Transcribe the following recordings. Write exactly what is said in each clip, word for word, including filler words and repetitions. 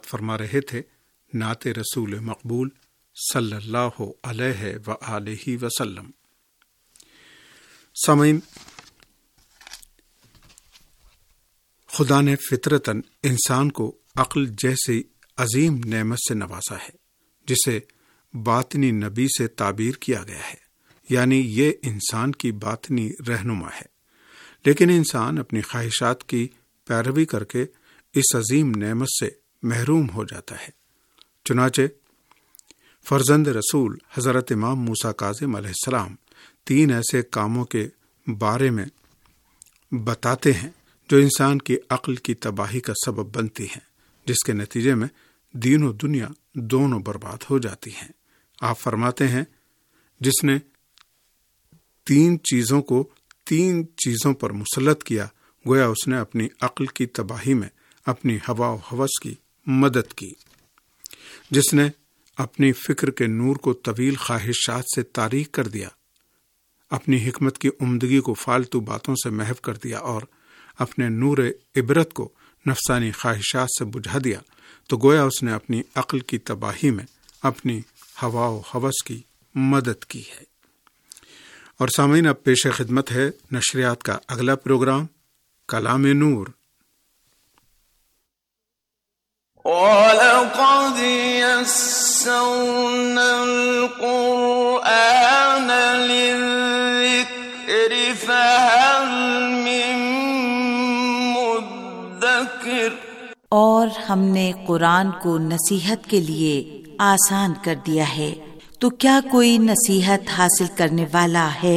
فرما رہے تھے نعت رسول مقبول صلی اللہ علیہ وآلہ وسلم۔ سامعین، خدا نے فطرتاً انسان کو عقل جیسی عظیم نعمت سے نوازا ہے جسے باطنی نبی سے تعبیر کیا گیا ہے، یعنی یہ انسان کی باطنی رہنما ہے، لیکن انسان اپنی خواہشات کی پیروی کر کے اس عظیم نعمت سے محروم ہو جاتا ہے۔ چنانچہ فرزند رسول حضرت امام موسیٰ کاظم علیہ السلام تین ایسے کاموں کے بارے میں بتاتے ہیں جو انسان کی عقل کی تباہی کا سبب بنتی ہیں، جس کے نتیجے میں دین و دنیا دونوں برباد ہو جاتی ہیں۔ آپ فرماتے ہیں جس نے تین چیزوں کو تین چیزوں پر مسلط کیا، گویا اس نے اپنی عقل کی تباہی میں اپنی ہوا و ہوس کی مدد کی۔ جس نے اپنی فکر کے نور کو طویل خواہشات سے تاریک کر دیا، اپنی حکمت کی عمدگی کو فالتو باتوں سے محو کر دیا اور اپنے نور عبرت کو نفسانی خواہشات سے بجھا دیا، تو گویا اس نے اپنی عقل کی تباہی میں اپنی ہوا و ہوس کی مدد کی ہے۔ اور سامعین، اب پیش خدمت ہے نشریات کا اگلا پروگرام کلام نور۔ وَلَقَدْ يَسَّرْنَا الْقُرْآنَ لِلذِّكْرِ فَهَلْ مِن مُّدَّكِرٍ، اور ہم نے قرآن کو نصیحت کے لیے آسان کر دیا ہے، تو کیا کوئی نصیحت حاصل کرنے والا ہے؟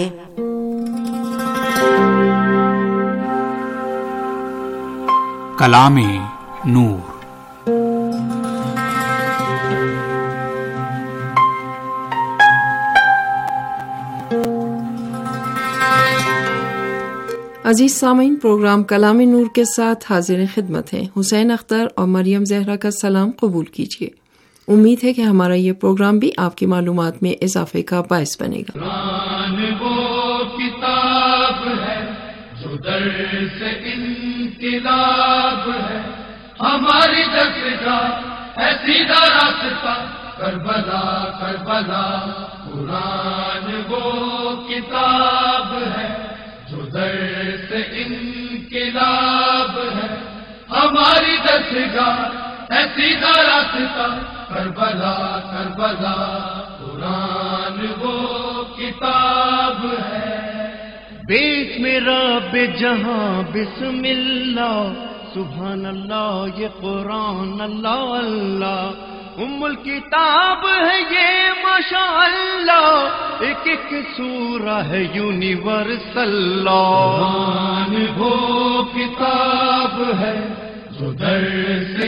کلام نور۔ عزیز سامعین، پروگرام کلام نور کے ساتھ حاضر خدمت ہیں حسین اختر اور مریم زہرا کا سلام قبول کیجیے۔ امید ہے کہ ہمارا یہ پروگرام بھی آپ کی معلومات میں اضافے کا باعث بنے گا۔ قرآن وہ کتاب ہے جو در سے انقلاب ہے، ہماری دستگاہ ہے سیدھا راستہ کربلا کربلا۔ قرآن وہ کتاب ہے جو در سے انقلاب ہے، ہماری دستگاہ ہے سیدھا راستہ کربلا کربلا۔ قرآن وہ کتاب ہے، بیچ میں رب جہاں بسم اللہ سبحان اللہ، یہ قرآن اللہ اللہ ام الکتاب ہے یہ ماشاء اللہ، ایک ایک سورہ ہے یونیورسل۔ قرآن وہ کتاب ہے جو در سے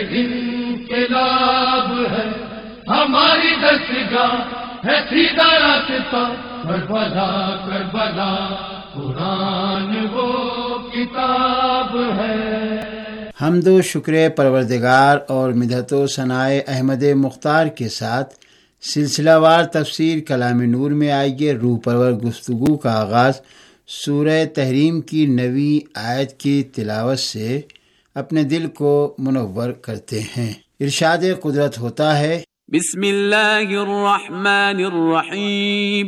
انقلاب ہے، ہماری دستگاہ ہے سیدھا راستہ کربلا کربلا۔ قرآن وہ کتاب ہے۔ حمد و شکر پروردگار اور مدحت و ثناء احمد مختار کے ساتھ سلسلہ وار تفسیر کلام نور میں آئیے روح پرور گفتگو کا آغاز سورہ تحریم کی نویں آیت کی تلاوت سے اپنے دل کو منور کرتے ہیں۔ ارشاد قدرت ہوتا ہے، بسم اللہ الرحمن الرحیم،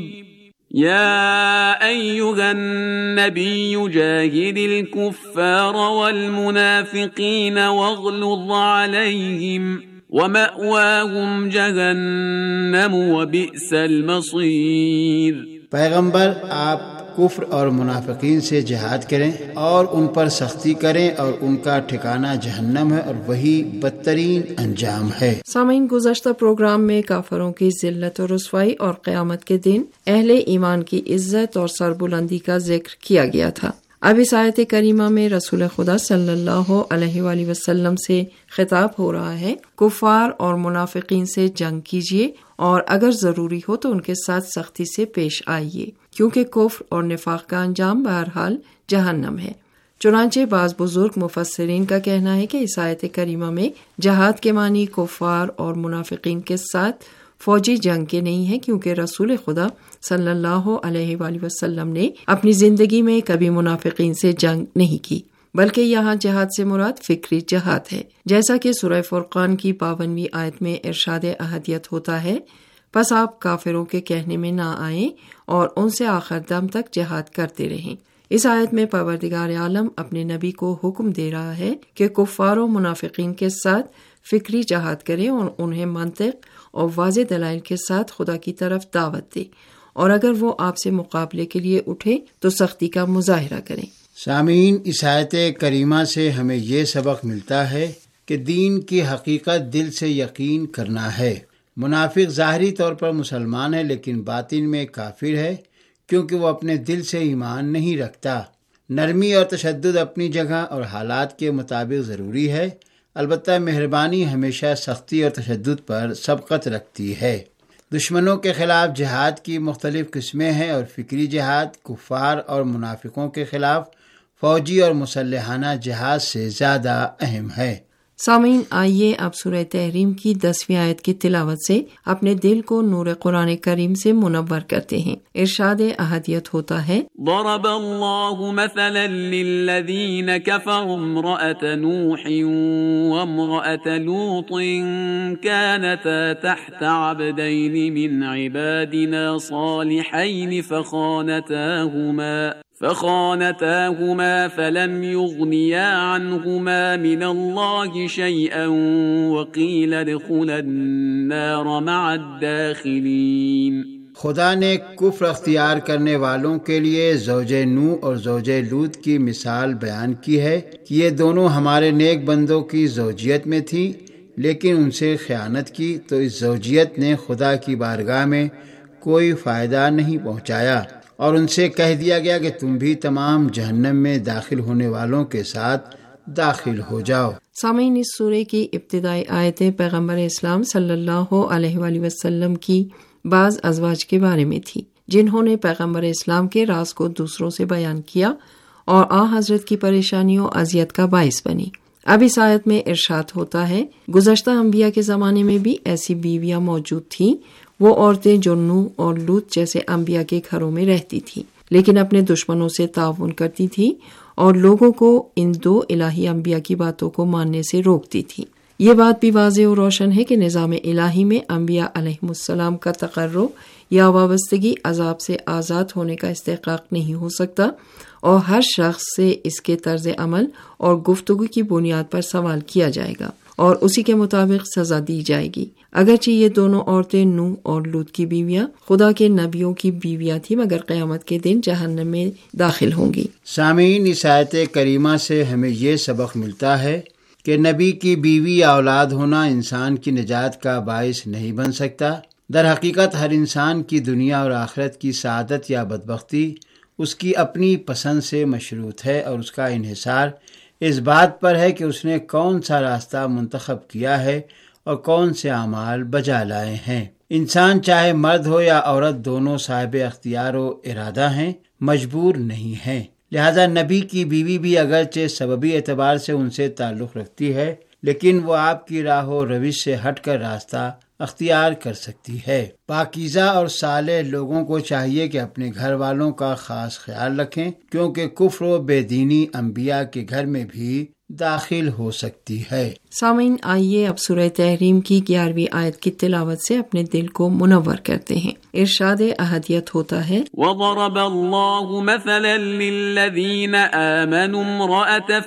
یا ایہا النبی جاہد الکفار والمنافقین واغلظ علیہم ومأواہم جہنم وبئس المصیر۔ پیغمبر آپ کفر اور منافقین سے جہاد کریں اور ان پر سختی کریں، اور ان کا ٹھکانہ جہنم ہے اور وہی بدترین انجام ہے۔ سامعین، گزشتہ پروگرام میں کافروں کی ذلت و رسوائی اور قیامت کے دن اہل ایمان کی عزت اور سربلندی کا ذکر کیا گیا تھا۔ اب اس آیت کریمہ میں رسول خدا صلی اللہ علیہ وآلہ وسلم سے خطاب ہو رہا ہے، کفار اور منافقین سے جنگ کیجیے اور اگر ضروری ہو تو ان کے ساتھ سختی سے پیش آئیے، کیونکہ کفر اور نفاق کا انجام بہرحال جہنم ہے۔ چنانچہ بعض بزرگ مفسرین کا کہنا ہے کہ اس آیت کریمہ میں جہاد کے معنی کفار اور منافقین کے ساتھ فوجی جنگ کے نہیں ہے، کیونکہ رسول خدا صلی اللہ علیہ وآلہ وسلم نے اپنی زندگی میں کبھی منافقین سے جنگ نہیں کی، بلکہ یہاں جہاد سے مراد فکری جہاد ہے، جیسا کہ سورہ فرقان کی باونویں آیت میں ارشاد احدیت ہوتا ہے، پس آپ کافروں کے کہنے میں نہ آئیں اور ان سے آخر دم تک جہاد کرتے رہیں۔ اس آیت میں پروردگار عالم اپنے نبی کو حکم دے رہا ہے کہ کفار و منافقین کے ساتھ فکری جہاد کریں اور انہیں منطق اور واضح دلائل کے ساتھ خدا کی طرف دعوت دے، اور اگر وہ آپ سے مقابلے کے لیے اٹھے تو سختی کا مظاہرہ کریں۔ سامعین، اس آیت کریمہ سے ہمیں یہ سبق ملتا ہے کہ دین کی حقیقت دل سے یقین کرنا ہے۔ منافق ظاہری طور پر مسلمان ہے لیکن باطن میں کافر ہے، کیونکہ وہ اپنے دل سے ایمان نہیں رکھتا۔ نرمی اور تشدد اپنی جگہ اور حالات کے مطابق ضروری ہے، البتہ مہربانی ہمیشہ سختی اور تشدد پر سبقت رکھتی ہے۔ دشمنوں کے خلاف جہاد کی مختلف قسمیں ہیں، اور فکری جہاد کفار اور منافقوں کے خلاف فوجی اور مسلحانہ جہاد سے زیادہ اہم ہے۔ سامعین، آئیے اب سورہ تحریم کی دسویں آیت کی تلاوت سے اپنے دل کو نور قرآن کریم سے منور کرتے ہیں۔ ارشاد احدیت ہوتا ہے، ضرب اللہ مثلا للذین کفروا امرأة نوح وامرأة لوط كانتا تحت عبدین من عبادنا صالحین فخانتاهما فخانتاهما فلم يغنيا عنهما من الله شيئا وقيل ادخلا النار مع الداخلين۔ خدا نے کفر اختیار کرنے والوں کے لیے زوج نوح اور زوج لوط کی مثال بیان کی ہے کہ یہ دونوں ہمارے نیک بندوں کی زوجیت میں تھی، لیکن ان سے خیانت کی تو اس زوجیت نے خدا کی بارگاہ میں کوئی فائدہ نہیں پہنچایا، اور ان سے کہہ دیا گیا کہ تم بھی تمام جہنم میں داخل ہونے والوں کے ساتھ داخل ہو جاؤ۔ سامعین، اس سورے کی ابتدائی آیتیں پیغمبر اسلام صلی اللہ علیہ وآلہ وسلم کی بعض ازواج کے بارے میں تھی، جنہوں نے پیغمبر اسلام کے راز کو دوسروں سے بیان کیا اور آ حضرت کی پریشانیوں و اذیت کا باعث بنی۔ اب اس آیت میں ارشاد ہوتا ہے، گزشتہ انبیاء کے زمانے میں بھی ایسی بیویاں موجود تھیں، وہ عورتیں جو نوح اور لوط جیسے انبیاء کے گھروں میں رہتی تھیں، لیکن اپنے دشمنوں سے تعاون کرتی تھی اور لوگوں کو ان دو الہی انبیاء کی باتوں کو ماننے سے روکتی تھی۔ یہ بات بھی واضح و روشن ہے کہ نظام الہی میں انبیاء علیہم السلام کا تقرر یا وابستگی عذاب سے آزاد ہونے کا استحقاق نہیں ہو سکتا، اور ہر شخص سے اس کے طرز عمل اور گفتگو کی بنیاد پر سوال کیا جائے گا اور اسی کے مطابق سزا دی جائے گی۔ اگرچہ یہ دونوں عورتیں نوح اور لوط کی بیویاں خدا کے نبیوں کی بیویاں تھیں، مگر قیامت کے دن جہنم میں داخل ہوں گی۔ سامعین، اس آیت کریمہ سے ہمیں یہ سبق ملتا ہے کہ نبی کی بیوی یا اولاد ہونا انسان کی نجات کا باعث نہیں بن سکتا۔ در حقیقت ہر انسان کی دنیا اور آخرت کی سعادت یا بدبختی اس کی اپنی پسند سے مشروط ہے، اور اس کا انحصار اس بات پر ہے کہ اس نے کون سا راستہ منتخب کیا ہے اور کون سے اعمال بجا لائے ہیں۔ انسان چاہے مرد ہو یا عورت دونوں صاحب اختیار و ارادہ ہیں، مجبور نہیں ہیں۔ لہذا نبی کی بیوی بھی اگرچہ سببی اعتبار سے ان سے تعلق رکھتی ہے، لیکن وہ آپ کی راہ و روش سے ہٹ کر راستہ اختیار کر سکتی ہے۔ پاکیزہ اور صالح لوگوں کو چاہیے کہ اپنے گھر والوں کا خاص خیال رکھیں، کیونکہ کفر و بے دینی انبیاء کے گھر میں بھی داخل ہو سکتی ہے۔ سامعین، آئیے اب سورہ تحریم کی گیارہویں آیت کی تلاوت سے اپنے دل کو منور کرتے ہیں۔ ارشاد احدیت ہوتا ہے، وَضَرَبَ اللَّهُ مَثَلًا لِلَّذِينَ آمَنُوا امْرَأَةَ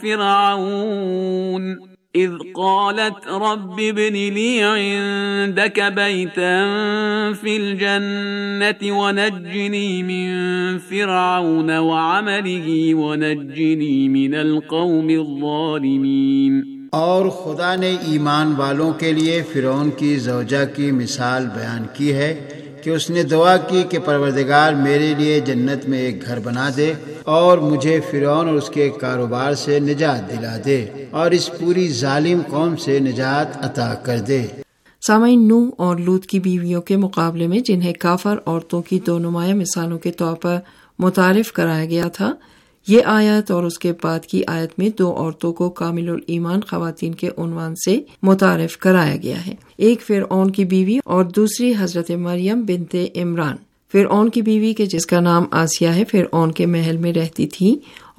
فِرْعَوْنَ إِذْ قَالَتْ رَبِّ ابْنِ لِي عِندَكَ بَيْتًا فِي الْجَنَّةِ وَنَجِّنِي مِن فِرْعَوْنَ وَعَمَلِهِ وَنَجِّنِي مِنَ الْقَوْمِ الظَّالِمِينَ۔ اور خدا نے ایمان والوں کے لیے فرعون کی زوجہ کی مثال بیان کی ہے کہ اس نے دعا کی کہ پروردگار میرے لیے جنت میں ایک گھر بنا دے اور مجھے فرعون اور اس کے کاروبار سے نجات دلا دے اور اس پوری ظالم قوم سے نجات عطا کر دے۔ سامعین، نوح اور لوط کی بیویوں کے مقابلے میں جنہیں کافر عورتوں کی دو نمایاں مثالوں کے طور پر متعارف کرایا گیا تھا، یہ آیت اور اس کے بعد کی آیت میں دو عورتوں کو کامل الایمان خواتین کے عنوان سے متعارف کرایا گیا ہے، ایک فرعون کی بیوی اور دوسری حضرت مریم بنت عمران۔ فرعون کی بیوی کے جس کا نام آسیہ ہے، فرعون کے محل میں رہتی تھی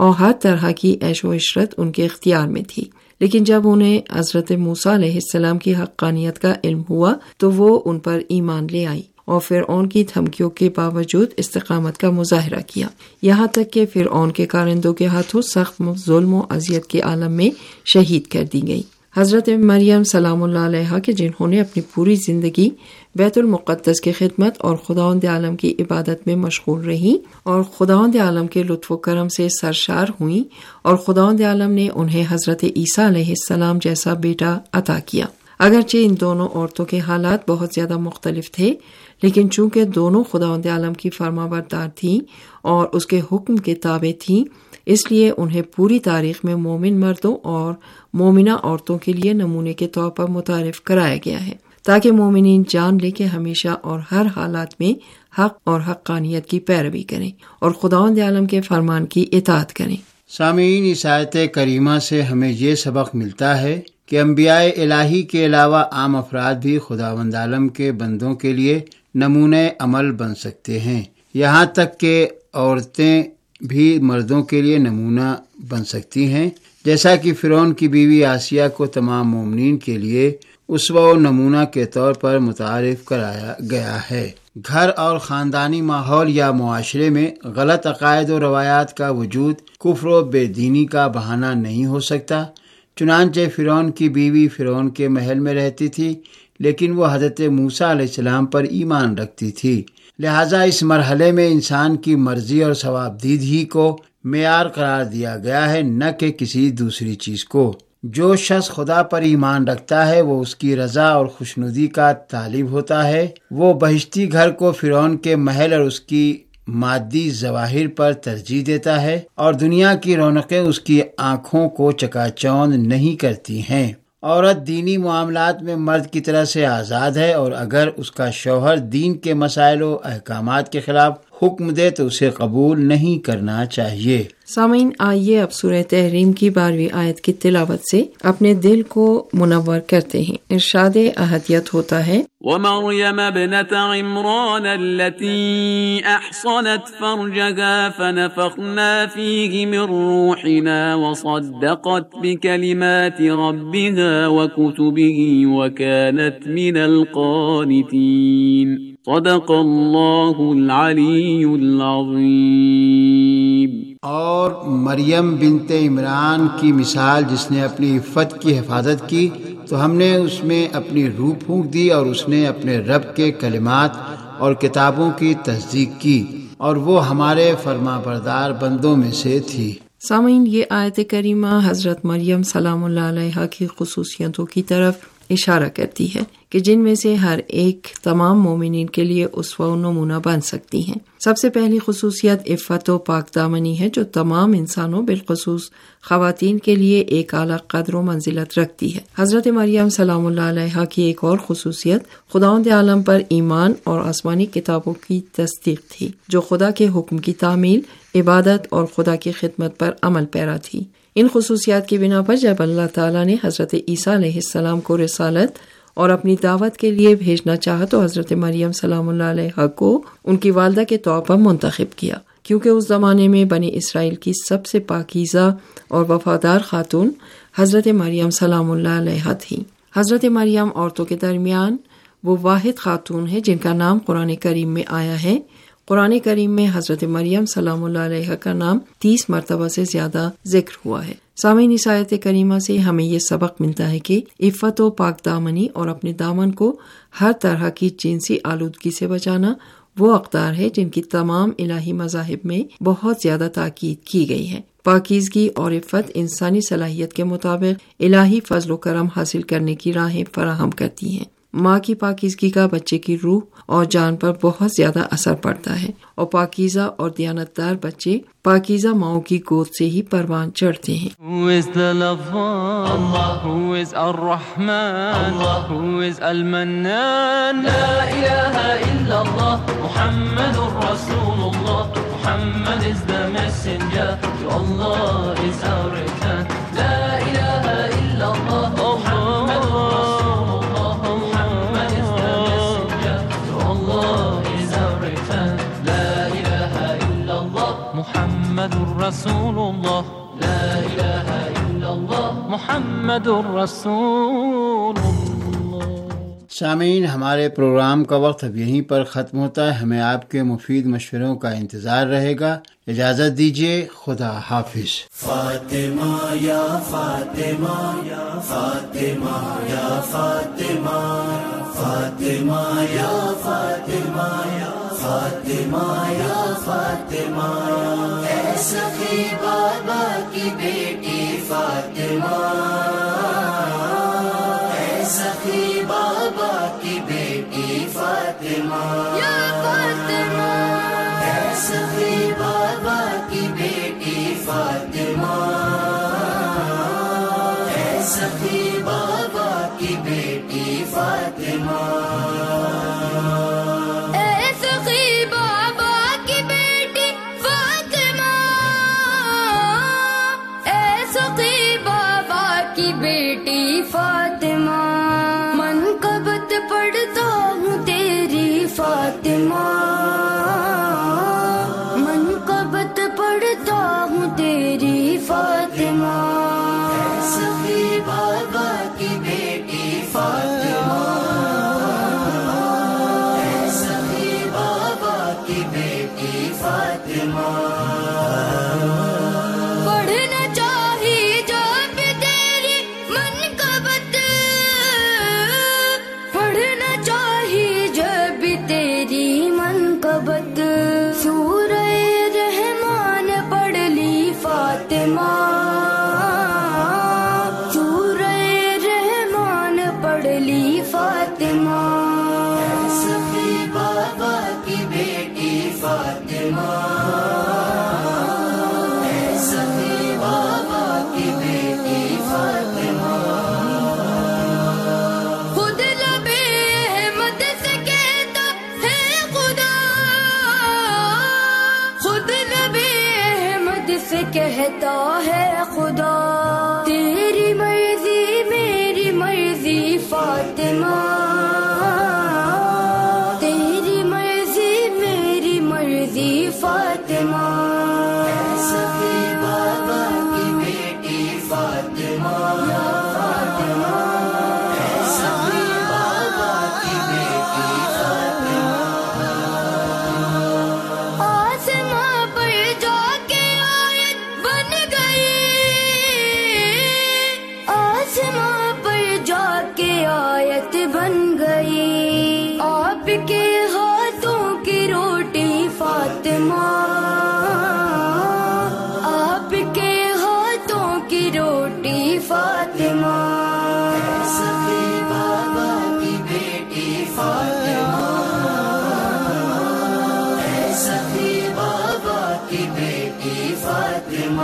اور ہر طرح کی عیش و عشرت ان کے اختیار میں تھی، لیکن جب انہیں حضرت موسیٰ علیہ السلام کی حقانیت کا علم ہوا تو وہ ان پر ایمان لے آئی اور فرعون کی دھمکیوں کے باوجود استقامت کا مظاہرہ کیا، یہاں تک کہ فرعون کے کارندوں کے ہاتھوں سخت ظلم و اذیت کے عالم میں شہید کر دی گئی۔ حضرت مریم سلام اللہ علیہا کہ جنہوں نے اپنی پوری زندگی بیت المقدس کی خدمت اور خداوند عالم کی عبادت میں مشغول رہیں اور خداوند عالم کے لطف و کرم سے سرشار ہوئیں، اور خداوند عالم نے انہیں حضرت عیسیٰ علیہ السلام جیسا بیٹا عطا کیا۔ اگرچہ ان دونوں عورتوں کے حالات بہت زیادہ مختلف تھے، لیکن چونکہ دونوں خداوند عالم کی فرمانبردار تھیں اور اس کے حکم کے تابع تھیں، اس لیے انہیں پوری تاریخ میں مومن مردوں اور مومنہ عورتوں کے لیے نمونے کے طور پر متعارف کرایا گیا ہے، تاکہ مومنین جان لے کہ ہمیشہ اور ہر حالات میں حق اور حقانیت کی پیروی کریں اور خداوند عالم کے فرمان کی اطاعت کریں۔ سامعین، اس آیت کریمہ سے ہمیں یہ سبق ملتا ہے کہ انبیاء الہی کے علاوہ عام افراد بھی خداوند عالم کے بندوں کے لیے نمونۂ عمل بن سکتے ہیں، یہاں تک کہ عورتیں بھی مردوں کے لیے نمونہ بن سکتی ہیں، جیسا کہ فرعون کی بیوی آسیہ کو تمام مومنین کے لیے اسوہ و نمونہ کے طور پر متعارف کرایا گیا ہے۔ گھر اور خاندانی ماحول یا معاشرے میں غلط عقائد و روایات کا وجود کفر و بے دینی کا بہانہ نہیں ہو سکتا۔ چنانچہ فرعون کی بیوی فرعون کے محل میں رہتی تھی، لیکن وہ حضرت موسیٰ علیہ السلام پر ایمان رکھتی تھی، لہٰذا اس مرحلے میں انسان کی مرضی اور ثوابدیدگی کو معیار قرار دیا گیا ہے، نہ کہ کسی دوسری چیز کو۔ جو شخص خدا پر ایمان رکھتا ہے وہ اس کی رضا اور خوشنودی کا طالب ہوتا ہے، وہ بہشتی گھر کو فرعون کے محل اور اس کی مادی ظواہر پر ترجیح دیتا ہے، اور دنیا کی رونقیں اس کی آنکھوں کو چکا چوند نہیں کرتی ہیں۔ عورت دینی معاملات میں مرد کی طرح سے آزاد ہے، اور اگر اس کا شوہر دین کے مسائل و احکامات کے خلاف حکم دے تو اسے قبول نہیں کرنا چاہیے۔ سامعین، آئیے اب سورہ تحریم کی بارہویں آیت کی تلاوت سے اپنے دل کو منور کرتے ہیں۔ ارشاد احدیت ہوتا ہے، ومریم ابنت عمران التي احصنت فرجها فنفخنا فيه من روحنا وصدقت بكلمات ربها وكتبه وكانت من القانتين صدق اللہ العلی العظیم۔ اور مریم بنت عمران کی مثال، جس نے اپنی عفت کی حفاظت کی تو ہم نے اس میں اپنی روح پھونک دی، اور اس نے اپنے رب کے کلمات اور کتابوں کی تصدیق کی، اور وہ ہمارے فرما بردار بندوں میں سے تھی۔ سامعین، یہ آیت کریمہ حضرت مریم سلام اللہ علیہا کی خصوصیتوں کی طرف اشارہ کرتی ہے کہ جن میں سے ہر ایک تمام مومنین کے لیے اسوہ و نمونہ بن سکتی ہیں۔ سب سے پہلی خصوصیت عفت و پاک دامنی ہے، جو تمام انسانوں بالخصوص خواتین کے لیے ایک اعلیٰ قدر و منزلت رکھتی ہے۔ حضرت مریم سلام اللہ علیہا کی ایک اور خصوصیت خداوند عالم پر ایمان اور آسمانی کتابوں کی تصدیق تھی، جو خدا کے حکم کی تعمیل، عبادت اور خدا کی خدمت پر عمل پیرا تھی۔ ان خصوصیات کی بنا پر جب اللہ تعالیٰ نے حضرت عیسیٰ علیہ السلام کو رسالت اور اپنی دعوت کے لیے بھیجنا چاہا تو حضرت مریم سلام اللہ علیہا کو ان کی والدہ کے طور پر منتخب کیا، کیونکہ اس زمانے میں بنی اسرائیل کی سب سے پاکیزہ اور وفادار خاتون حضرت مریم سلام اللہ علیہا تھی۔ حضرت مریم عورتوں کے درمیان وہ واحد خاتون ہے جن کا نام قرآن کریم میں آیا ہے۔ قرآن کریم میں حضرت مریم سلام اللہ علیہ کا نام تیس مرتبہ سے زیادہ ذکر ہوا ہے۔ سامعین، اس آیت کریمہ سے ہمیں یہ سبق ملتا ہے کہ عفت و پاک دامنی اور اپنے دامن کو ہر طرح کی جنسی آلودگی سے بچانا وہ اقدار ہے جن کی تمام الہی مذاہب میں بہت زیادہ تاکید کی گئی ہے۔ پاکیزگی اور عفت انسانی صلاحیت کے مطابق الہی فضل و کرم حاصل کرنے کی راہیں فراہم کرتی ہیں۔ ماں کی پاکیزگی کا بچے کی روح اور جان پر بہت زیادہ اثر پڑتا ہے، اور پاکیزہ اور دیانتدار بچے پاکیزہ ماؤں کی گود سے ہی پروان چڑھتے ہیں۔ Who is the Lafan? Who is Ar-Rahman? Who is Al-Mannan? La ilaha illallah, Muhammadur Rasulullah. Muhammad is the messenger, to Allah is our return. La ilaha illallah, Muhammadur Rasulullah. Muhammad is the messenger, to Allah is our return. La ilaha illallah, Muhammadur Rasulullah. محمد رسول اللہ. سامعین، ہمارے programme کا وقت اب یہیں پر ختم ہوتا ہے. ہمیں آپ کے مفید مشوروں کا انتظار رہے گا. اجازت دیجیے. خدا حافظ. فاطمہ یا فاطمہ یا فاطمہ یا فاطمہ فاطمہ یا فاطمہ یا فاطمہ یا فاطمہ اے سخی بابا کی بیٹی فاطمہ اے سخی بابا کی بیٹی فاطمہ یا فاطمہ اے سخی بابا کی بیٹی فاطمہ اے سخی بابا کی بیٹی فاطمہ فاطمہ منقبت پڑھتا ہوں تیری فاطمہ منقبت پڑھتا ہوں تیری فاطمہ سخی بابا کی بیٹی فاطمہ سخی بابا کی بیٹی فاطمہ سورہ رحمان پڑھ لی فاطمہ سورہ رحمان پڑھ لی فاطمہ سخی بابا کی بیٹی فاطمہ سخی بابا کی بیٹی فاطمہ کہتا ہے خدا تیری مرضی میری مرضی فاطمہ تیری مرضی میری مرضی فاطمہ سخی بابا کی بیٹی فاطمہ فاطمہ سخی بابا کی بیٹی فاطمہ آسماں پر جا کے آسماں پر جا کے آیت بن گئی آپ کے ہاتھوں کی روٹی فاطمہ آپ کے ہاتھوں کی روٹی فاطمہ سخی بابا کی بیٹی فاطمہ سخی بابا کی بیٹی فاطمہ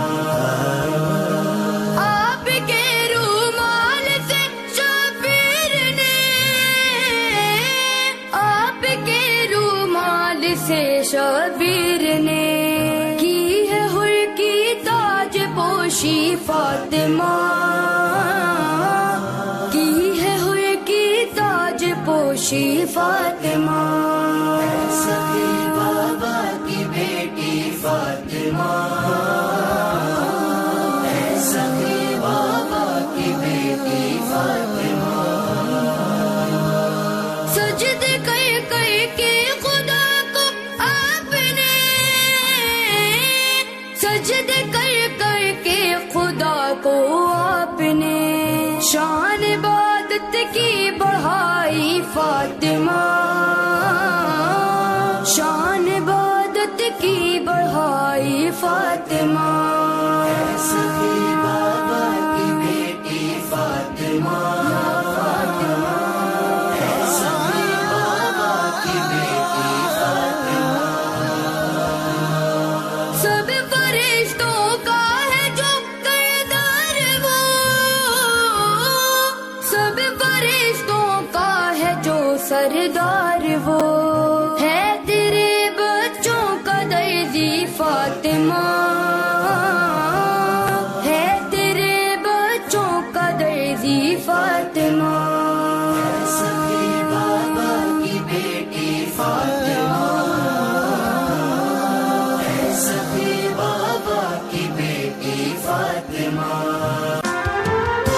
شبیر نے کی ہے حر کی تاج پوشی فاطمہ کی ہے حر کی تاج پوشی فاطمہ سخی بابا کی بیٹی فاطمہ سخی بابا کی بیٹی فاطمہ سجد کر کر کے خدا کو آپ نے سجد کر کر کے خدا کو آپ نے شان عبادت کی بڑھائی فاطمہ شان عبادت کی بڑھائی فاطمہ سخی بابا کی بیٹی فاطمہ فاطمہ سخی بابا کی بیٹی فاطمہ سب فرشتوں کا ہے جو کردار وہ سب فرشتوں کا ہے جو سردار وہ ہے تیرے بچوں کا دردی فاطمہ ہے تیرے بچوں کا دردی فاطمہ سخی بابا کی بیٹی فاطمہ سخی بابا کی بیٹی فاطمہ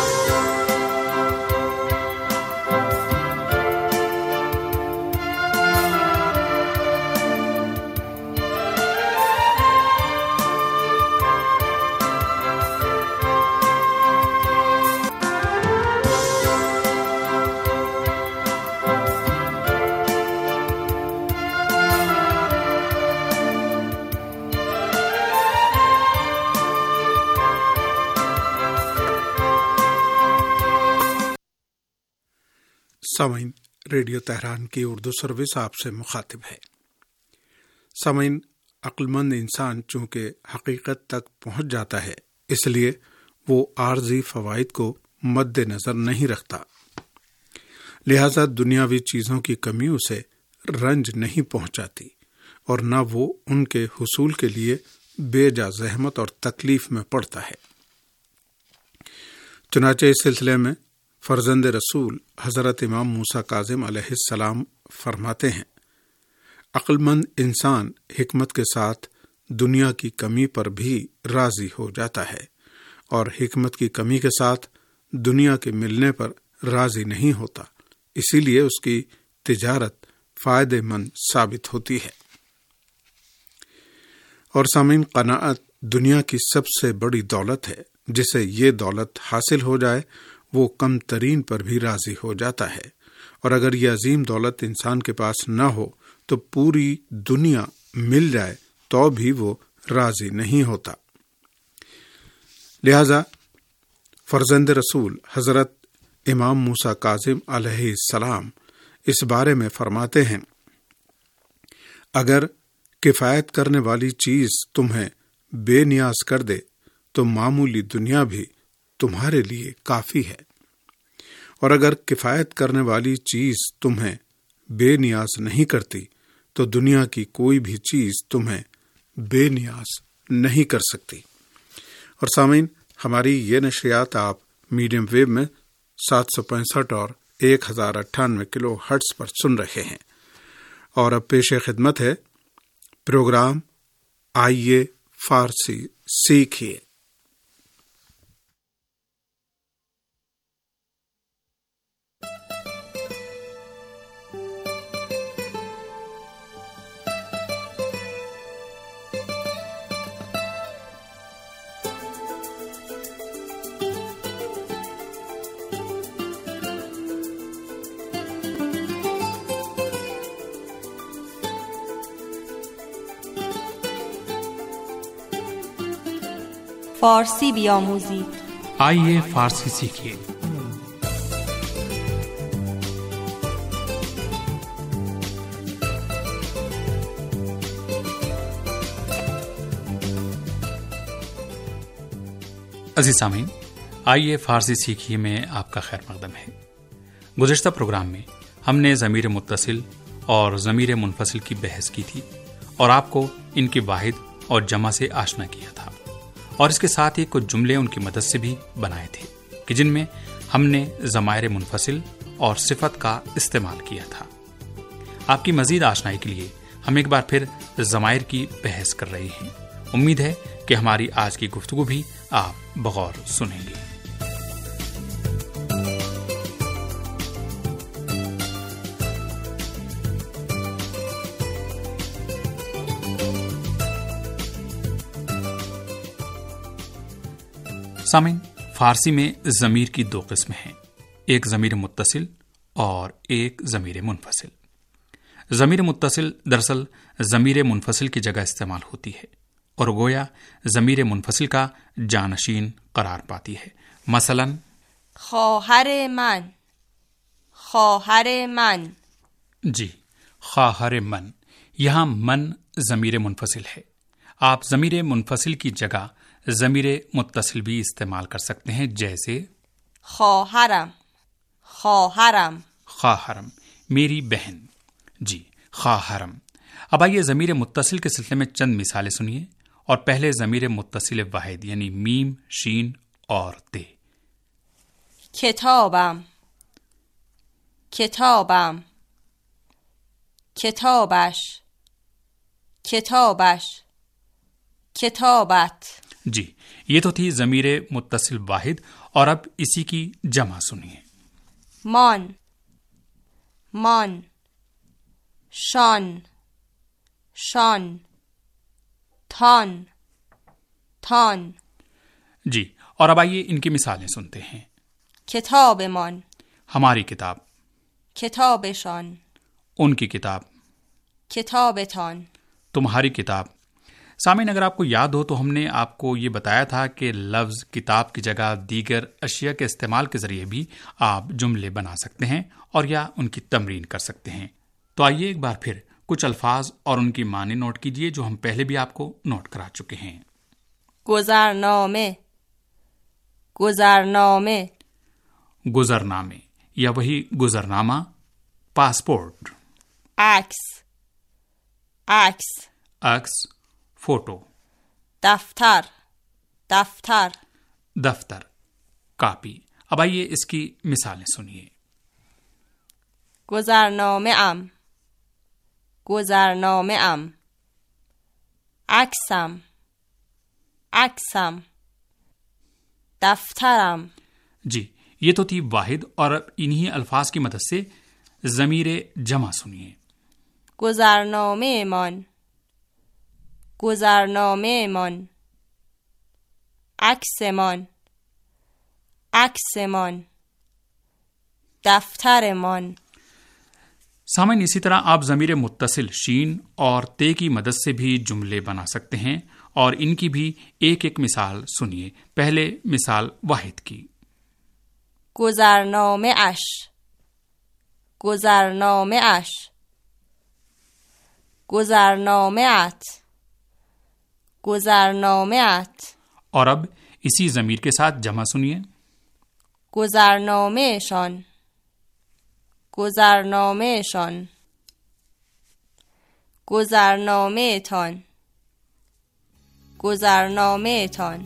سامعین، ریڈیو تہران کی اردو سروس آپ سے مخاطب ہے۔ سامعین، عقل مند انسان چونکہ حقیقت تک پہنچ جاتا ہے، اس لیے وہ عارضی فوائد کو مد نظر نہیں رکھتا، لہذا دنیاوی چیزوں کی کمی اسے رنج نہیں پہنچاتی اور نہ وہ ان کے حصول کے لیے بے جا زحمت اور تکلیف میں پڑتا ہے۔ چنانچہ اس سلسلے میں فرزند رسول حضرت امام موسیٰ کاظم علیہ السلام فرماتے ہیں، عقل مند انسان حکمت کے ساتھ دنیا کی کمی پر بھی راضی ہو جاتا ہے اور حکمت کی کمی کے ساتھ دنیا کے ملنے پر راضی نہیں ہوتا، اسی لیے اس کی تجارت فائدہ مند ثابت ہوتی ہے۔ اور سامعین، قناعت دنیا کی سب سے بڑی دولت ہے۔ جسے یہ دولت حاصل ہو جائے وہ کم ترین پر بھی راضی ہو جاتا ہے، اور اگر یہ عظیم دولت انسان کے پاس نہ ہو تو پوری دنیا مل جائے تو بھی وہ راضی نہیں ہوتا۔ لہذا فرزند رسول حضرت امام موسیٰ کاظم علیہ السلام اس بارے میں فرماتے ہیں، اگر کفایت کرنے والی چیز تمہیں بے نیاز کر دے تو معمولی دنیا بھی تمہارے لیے کافی ہے، اور اگر کفایت کرنے والی چیز تمہیں بے نیاز نہیں کرتی تو دنیا کی کوئی بھی چیز تمہیں بے نیاز نہیں کر سکتی۔ اور سامعین، ہماری یہ نشریات آپ میڈیم ویو میں سات سو پینسٹھ اور ایک ہزار اٹھانوے کلو ہرٹز پر سن رہے ہیں، اور اب پیش خدمت ہے پروگرام آئیے فارسی سیکھیے۔ فارسی بیاموزید، آئیے فارسی سیکھیے۔ عزیز سامعین، آئیے فارسی سیکھیے میں آپ کا خیر مقدم ہے۔ گزشتہ پروگرام میں ہم نے ضمیر متصل اور ضمیر منفصل کی بحث کی تھی اور آپ کو ان کی واحد اور جمع سے آشنا کیا تھا، اور اس کے ساتھ ہی کچھ جملے ان کی مدد سے بھی بنائے تھے کہ جن میں ہم نے ضمائر منفصل اور صفت کا استعمال کیا تھا۔ آپ کی مزید آشنائی کے لیے ہم ایک بار پھر ضمائر کی بحث کر رہے ہیں۔ امید ہے کہ ہماری آج کی گفتگو بھی آپ بغور سنیں گے۔ سامعین، فارسی میں ضمیر کی دو قسمیں ہیں، ایک ضمیر متصل اور ایک ضمیر منفصل۔ ضمیر متصل دراصل ضمیر منفصل کی جگہ استعمال ہوتی ہے اور گویا ضمیر منفصل کا جانشین قرار پاتی ہے۔ مثلا خواہر من، خواہر من۔ جی، خواہر من، یہاں من ضمیر منفصل ہے۔ آپ ضمیر منفصل کی جگہ ضمیر متصل بھی استعمال کر سکتے ہیں، جیسے خواہرم، خواہرم، خواہرم میری بہن۔ جی، خواہرم۔ اب آئیے ضمیر متصل کے سلسلے میں چند مثالیں سنیے، اور پہلے ضمیر متصل واحد یعنی میم، شین اور تے۔ کتابم، کتابم، کتابش، کتابش، کتابت۔ جی، یہ تو تھی ضمیر متصل واحد، اور اب اسی کی جمع سنیے۔ مان، مان، شان، شان، تھان، تھان۔ جی، اور اب آئیے ان کی مثالیں سنتے ہیں۔ کتاب مان، ہماری کتاب، کتابشان، ان کی کتاب، کتابتان۔ تمہاری کتاب۔ سامعین، اگر آپ کو یاد ہو تو ہم نے آپ کو یہ بتایا تھا کہ لفظ کتاب کی جگہ دیگر اشیاء کے استعمال کے ذریعے بھی آپ جملے بنا سکتے ہیں اور یا ان کی تمرین کر سکتے ہیں۔ تو آئیے ایک بار پھر کچھ الفاظ اور ان کی معنی نوٹ کیجئے جو ہم پہلے بھی آپ کو نوٹ کرا چکے ہیں۔ گذرنامه، گذرنامه، گزرنامے یا وہی گزرنامہ، پاسپورٹ، عکس، عکس، عکس، فوٹو، دفتر، دفتر، دفتر، کاپی۔ اب آئیے اس کی مثالیں سنیے۔ گذرنامه ام، گذرنامه ام، عکسم، عکسم، دفترم۔ جی، یہ تو تھی واحد، اور اب انہی الفاظ کی مدد سے ضمیر جمع سنیے۔ گذرنامه من، گذرنامه من، عکس من، عکس من، دفتر من۔ سامعین، اسی طرح آپ ضمیر متصل شین اور تے کی مدد سے بھی جملے بنا سکتے ہیں، اور ان کی بھی ایک ایک مثال سنیے۔ پہلے مثال واحد کی۔ گذرنامه اش، گذرنامه اش، گذرنامه ات، گذرنامه ات۔ اور اب اسی ضمیر کے ساتھ جمع سنیے۔ گذرنامه شان، گذرنامه شان، گذرنامه تان، گذرنامه تان۔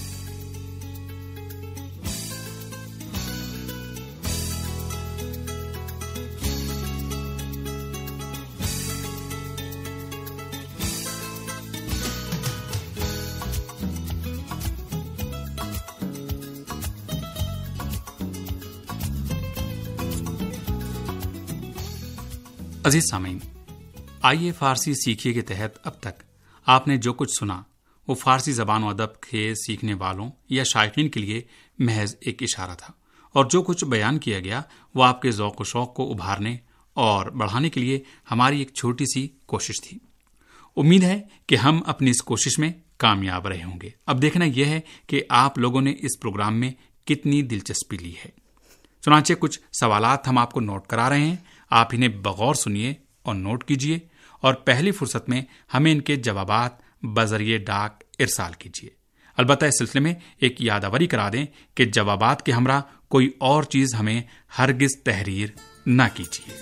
عزیز سامعین، آئیے فارسی سیکھیے کے تحت اب تک آپ نے جو کچھ سنا وہ فارسی زبان و ادب کے سیکھنے والوں یا شائقین کے لیے محض ایک اشارہ تھا، اور جو کچھ بیان کیا گیا وہ آپ کے ذوق و شوق کو ابھارنے اور بڑھانے کے لیے ہماری ایک چھوٹی سی کوشش تھی۔ امید ہے کہ ہم اپنی اس کوشش میں کامیاب رہے ہوں گے۔ اب دیکھنا یہ ہے کہ آپ لوگوں نے اس پروگرام میں کتنی دلچسپی لی ہے۔ چنانچہ کچھ سوالات ہم آپ کو نوٹ کرا رہے ہیں، آپ انہیں بغور سنیے اور نوٹ کیجئے، اور پہلی فرصت میں ہمیں ان کے جوابات بذریعہ ڈاک ارسال کیجئے۔ البتہ اس سلسلے میں ایک یادآوری کرا دیں کہ جوابات کے ہمراہ کوئی اور چیز ہمیں ہرگز تحریر نہ کیجیے۔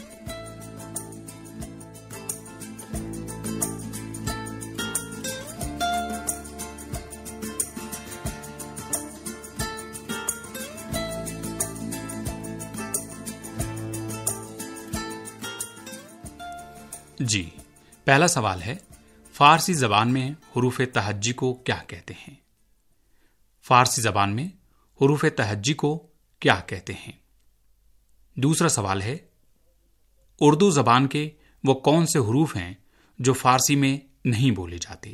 جی، پہلا سوال ہے، فارسی زبان میں حروف تہجی کو کیا کہتے ہیں؟ فارسی زبان میں حروف تہجی کو کیا کہتے ہیں؟ دوسرا سوال ہے، اردو زبان کے وہ کون سے حروف ہیں جو فارسی میں نہیں بولے جاتے؟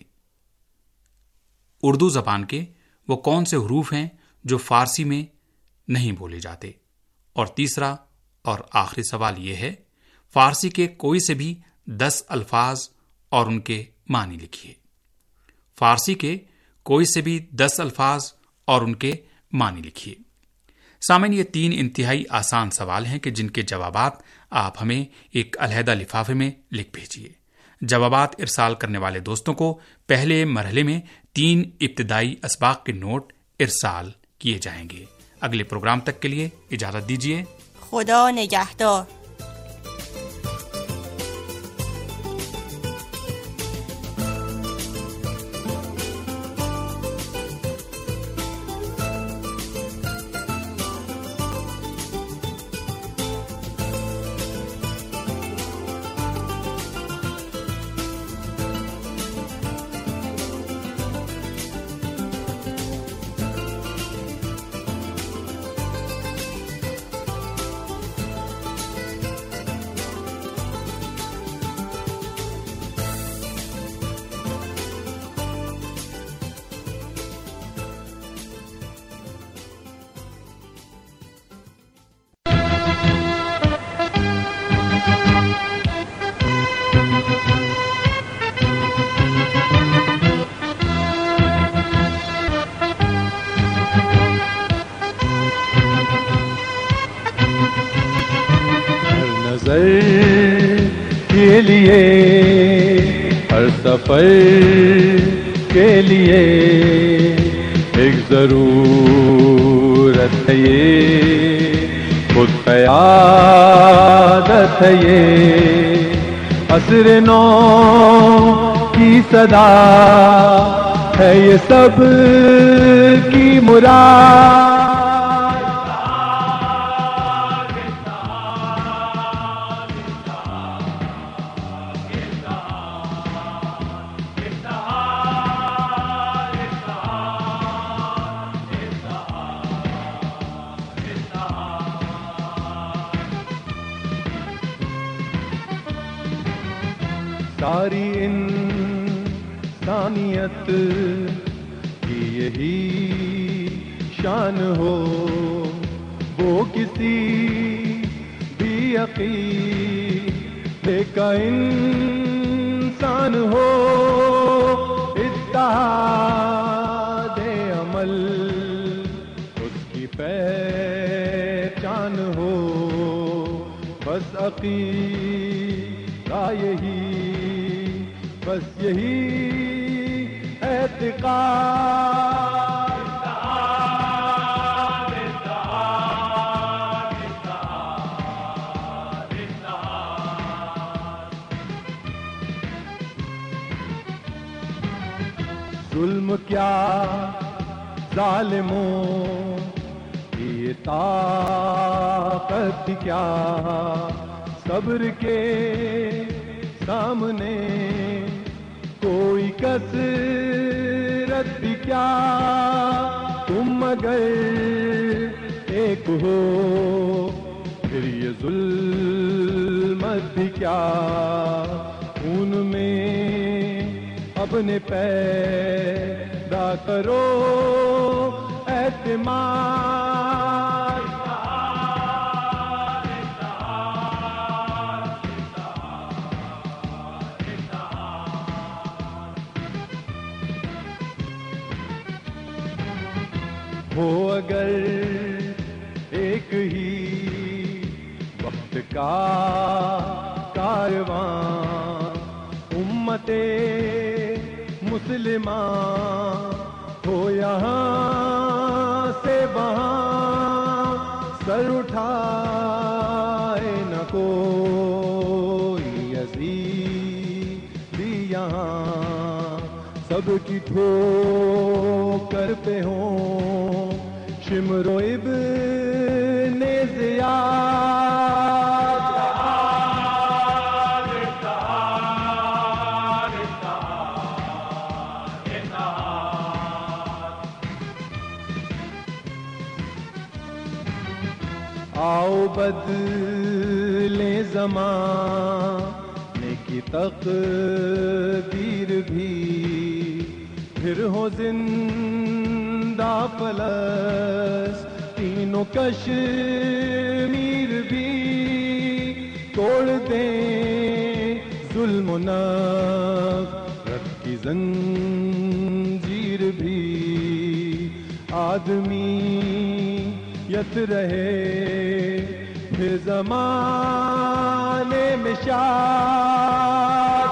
اردو زبان کے وہ کون سے حروف ہیں جو فارسی میں نہیں بولے جاتے؟ اور تیسرا اور آخری سوال یہ ہے، فارسی کے کوئی سے بھی دس الفاظ اور ان کے معنی لکھیے۔ فارسی کے کوئی سے بھی دس الفاظ اور ان کے معنی لکھیے۔ سامعین، یہ تین انتہائی آسان سوال ہیں کہ جن کے جوابات آپ ہمیں ایک علیحدہ لفافے میں لکھ بھیجیے۔ جوابات ارسال کرنے والے دوستوں کو پہلے مرحلے میں تین ابتدائی اسباق کے نوٹ ارسال کیے جائیں گے۔ اگلے پروگرام تک کے لیے اجازت دیجیے۔ خدا نگہدار۔ سفر کے لیے ہر سفر کے لیے ایک ضرورت ہے یہ خود قیادت ہے یہ عصر نو کی صدا ہے یہ سب کی مراد ساری انسانیت کی یہی شان ہو وہ کسی بھی عقیدے کا انسان ہو اتحاد عمل اس کی پہچان ہو بس عقیدہ یہی بس یہی اعتقاد ظلم کیا ظالموں کی طاقت کیا صبر کے سامنے کوئی کثرت بھی کیا تم اگر ایک ہو پھر یہ ظلمت بھی کیا ان میں اپنے پیدا کرو اعتماد ہو اگر ایک ہی وقت کا کارواں امت مسلمہ ہو یہاں سے وہاں سر اٹھائے نہ کوئی یزیدی یہاں سب کی ٹھوکر پہ ہوں شمر و ابن زیاد آؤ بدلے زمانے کی تقدیر بھی پھر ہو زندہ فلسطین و کشمیر بھی توڑ دیں ظلم و نفرت کی زنجیر بھی آدمیت رہے پھر زمانے میں شاد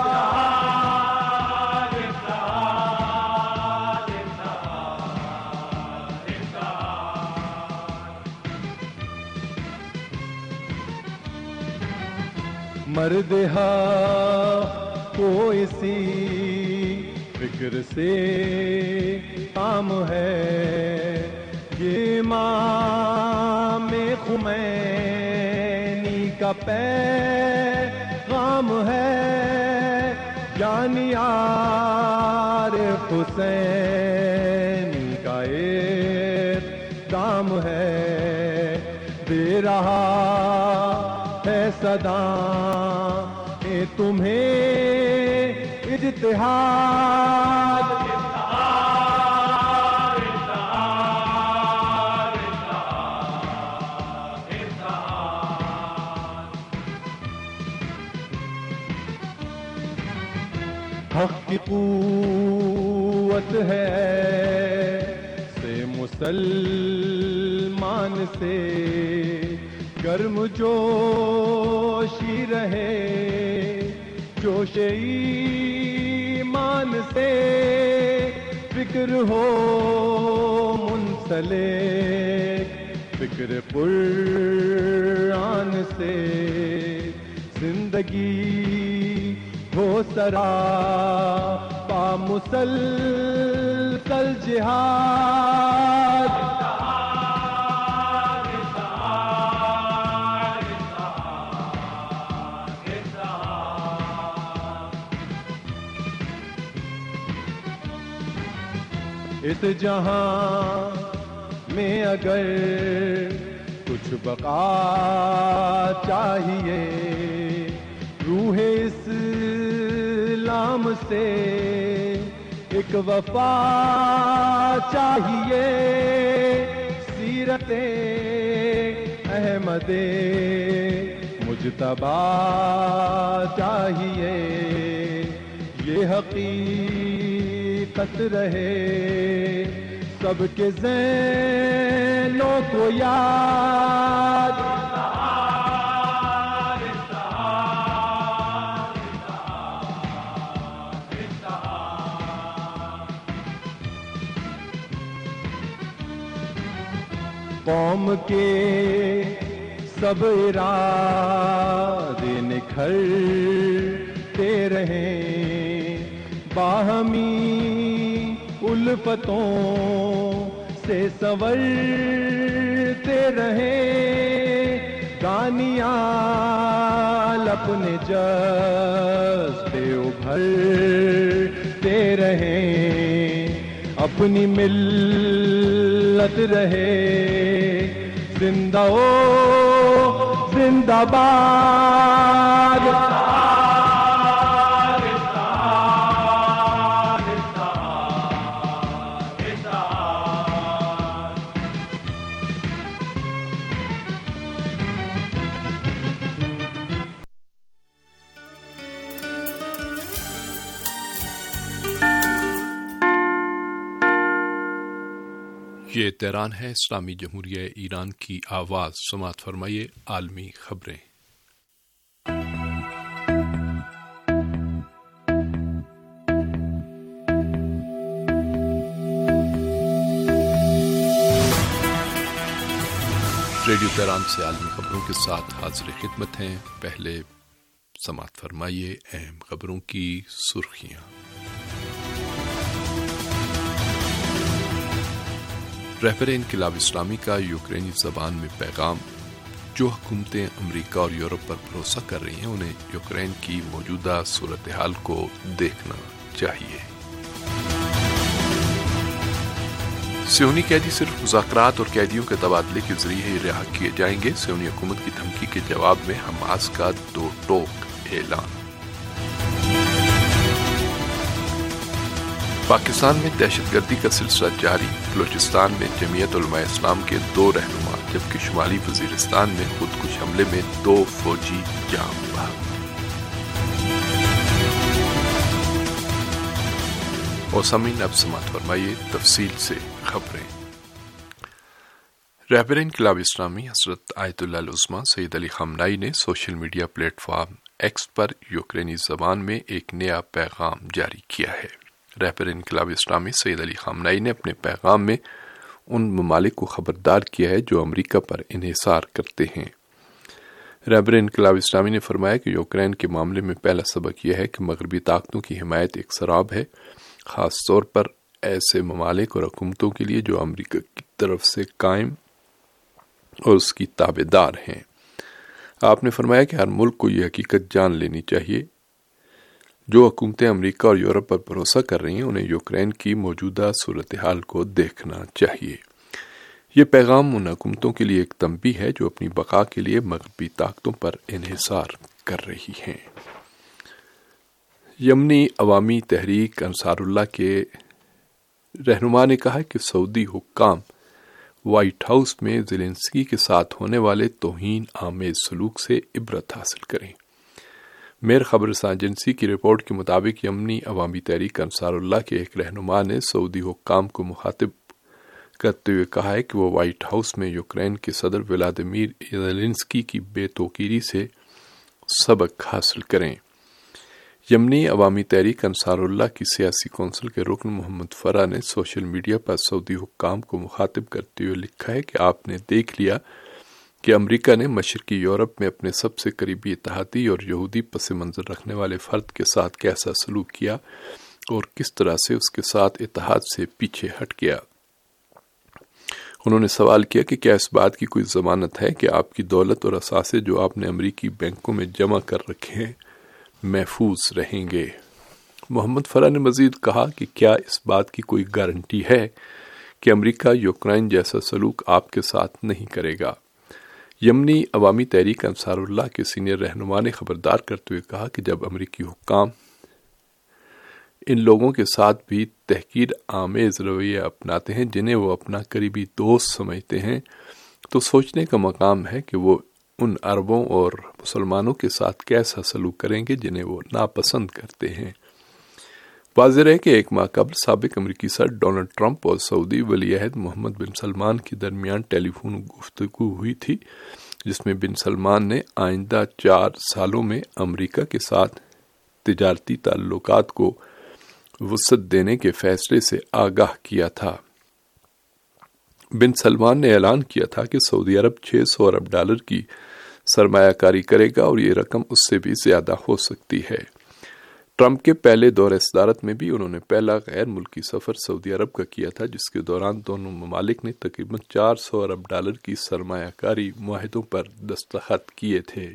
مرد حق کو اسی فکر سے کام ہے یہ امام خمینی کا پیغام ہے یعنی عارف حسینی کا اقدام ہے دے رہا ہے صدا تمہیں اجتہاد حق کی قوت ہے سے مسلمان سے گرم جوشی جوش ایمان سے فکر ہو منسلک، فکر قرآن سے زندگی ہو سرا پا مسلسل جہاد. اس جہاں میں اگر کچھ بقا چاہیے، روح اسلام سے ایک وفا چاہیے، سیرت احمد مجتبی چاہیے، یہ حقیقت رہے سب کے ذہنوں کو یاد. قوم کے سب ارادے نکھرتے رہیں، باہمی الفتوں سے سنورتے رہیں، دانیال اپنے جذبے ابھرتے رہیں، اپنی ملت رہے زندہ او زندہ باد. یہ تہران ہے، اسلامی جمہوریہ ایران کی آواز. سماعت فرمائیے عالمی خبریں. ریڈیو تہران سے عالمی خبروں کے ساتھ حاضر خدمت ہیں. پہلے سماعت فرمائیے اہم خبروں کی سرخیاں. رہبر انقلاب اسلامی کا یوکرینی زبان میں پیغام. جو حکومتیں امریکہ اور یورپ پر بھروسہ کر رہی ہیں انہیں یوکرین کی موجودہ صورتحال کو دیکھنا چاہیے. صہیونی قیدی صرف مذاکرات اور قیدیوں کے تبادلے کے ذریعے ہی رہا کیے جائیں گے. صہیونی حکومت کی دھمکی کے جواب میں حماس کا دو ٹوک اعلان. پاکستان میں دہشت گردی کا سلسلہ جاری. بلوچستان میں جمعیت علماء اسلام کے دو رہنما، جبکہ شمالی وزیرستان میں خودکش حملے میں دو فوجی جان بحق. اور سامعین اب سماعت فرمائیے تفصیل سے خبریں. رہبر انقلاب اسلامی حضرت آیت اللہ العظمیٰ سید علی خامنہئی نے social media platform X پر یوکرینی زبان میں ایک نیا پیغام جاری کیا ہے. رہبر انقلاب اسلامی سید علی خامنہئی نے اپنے پیغام میں ان ممالک کو خبردار کیا ہے جو امریکہ پر انحصار کرتے ہیں. رہبر انقلاب اسلامی نے فرمایا کہ یوکرین کے معاملے میں پہلا سبق یہ ہے کہ مغربی طاقتوں کی حمایت ایک سراب ہے، خاص طور پر ایسے ممالک اور حکومتوں کے لیے جو امریکہ کی طرف سے قائم اور اس کی تابع دار ہیں. آپ نے فرمایا کہ ہر ملک کو یہ حقیقت جان لینی چاہیے جو حکومتیں امریکہ اور یورپ پر بھروسہ کر رہی ہیں انہیں یوکرین کی موجودہ صورتحال کو دیکھنا چاہیے. یہ پیغام ان حکومتوں کے لیے ایک تنبیہ ہے جو اپنی بقا کے لیے مغربی طاقتوں پر انحصار کر رہی ہیں. یمنی عوامی تحریک انصار اللہ کے رہنما نے کہا کہ سعودی حکام وائٹ ہاؤس میں زیلنسکی کے ساتھ ہونے والے توہین آمیز سلوک سے عبرت حاصل کریں. میر خبررساں ایجنسی کی رپورٹ کے مطابق یمنی عوامی تحریک انصار اللہ کے ایک رہنما نے سعودی حکام کو مخاطب کرتے ہوئے کہا ہے کہ وہ وائٹ ہاؤس میں یوکرین کے صدر ولادیمیر زیلنسکی کی بے توقیری سے سبق حاصل کریں. یمنی عوامی تحریک انصار اللہ کی سیاسی کونسل کے رکن محمد فرح نے سوشل میڈیا پر سعودی حکام کو مخاطب کرتے ہوئے لکھا ہے کہ آپ نے دیکھ لیا کہ امریکہ نے مشرقی یورپ میں اپنے سب سے قریبی اتحادی اور یہودی پس منظر رکھنے والے فرد کے ساتھ کیسا سلوک کیا اور کس طرح سے اس کے ساتھ اتحاد سے پیچھے ہٹ گیا۔ انہوں نے سوال کیا کہ کیا اس بات کی کوئی ضمانت ہے کہ آپ کی دولت اور اثاثے جو آپ نے امریکی بینکوں میں جمع کر رکھے ہیں محفوظ رہیں گے۔ محمد فرح نے مزید کہا کہ کیا اس بات کی کوئی گارنٹی ہے کہ امریکہ یوکرائن جیسا سلوک آپ کے ساتھ نہیں کرے گا۔ یمنی عوامی تحریک انصار اللہ کے سینئر رہنما نے خبردار کرتے ہوئے کہا کہ جب امریکی حکام ان لوگوں کے ساتھ بھی تحقیر آمیز رویہ اپناتے ہیں جنہیں وہ اپنا قریبی دوست سمجھتے ہیں تو سوچنے کا مقام ہے کہ وہ ان عربوں اور مسلمانوں کے ساتھ کیسا سلوک کریں گے جنہیں وہ ناپسند کرتے ہیں۔ واضح ہے کہ ایک ماہ قبل سابق امریکی صدر ڈونلڈ ٹرمپ اور سعودی ولی عہد محمد بن سلمان کے درمیان ٹیلی فون گفتگو ہوئی تھی جس میں بن سلمان نے آئندہ چار سالوں میں امریکہ کے ساتھ تجارتی تعلقات کو وسعت دینے کے فیصلے سے آگاہ کیا تھا۔ بن سلمان نے اعلان کیا تھا کہ سعودی عرب چھ سو ارب ڈالر کی سرمایہ کاری کرے گا اور یہ رقم اس سے بھی زیادہ ہو سکتی ہے۔ ٹرمپ کے پہلے دور صدارت میں بھی انہوں نے پہلا غیر ملکی سفر سعودی عرب کا کیا تھا جس کے دوران دونوں ممالک نے تقریباً چار سو ارب ڈالر کی سرمایہ کاری معاہدوں پر دستخط کیے تھے۔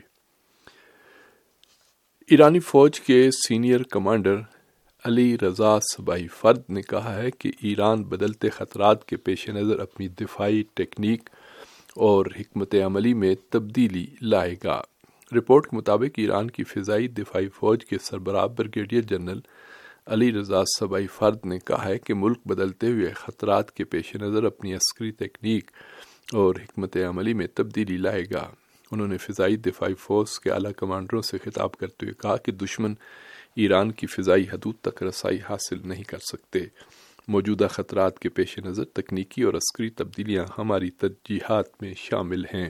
ایرانی فوج کے سینئر کمانڈر علی رضا صبائی فرد نے کہا ہے کہ ایران بدلتے خطرات کے پیش نظر اپنی دفاعی ٹیکنیک اور حکمت عملی میں تبدیلی لائے گا۔ رپورٹ کے مطابق ایران کی فضائی دفاعی فوج کے سربراہ بریگیڈیئر جنرل علی رضا صبائی فرد نے کہا ہے کہ ملک بدلتے ہوئے خطرات کے پیش نظر اپنی عسکری تکنیک اور حکمت عملی میں تبدیلی لائے گا۔ انہوں نے فضائی دفاعی فورس کے اعلیٰ کمانڈروں سے خطاب کرتے ہوئے کہا کہ دشمن ایران کی فضائی حدود تک رسائی حاصل نہیں کر سکتے۔ موجودہ خطرات کے پیش نظر تکنیکی اور عسکری تبدیلیاں ہماری ترجیحات میں شامل ہیں۔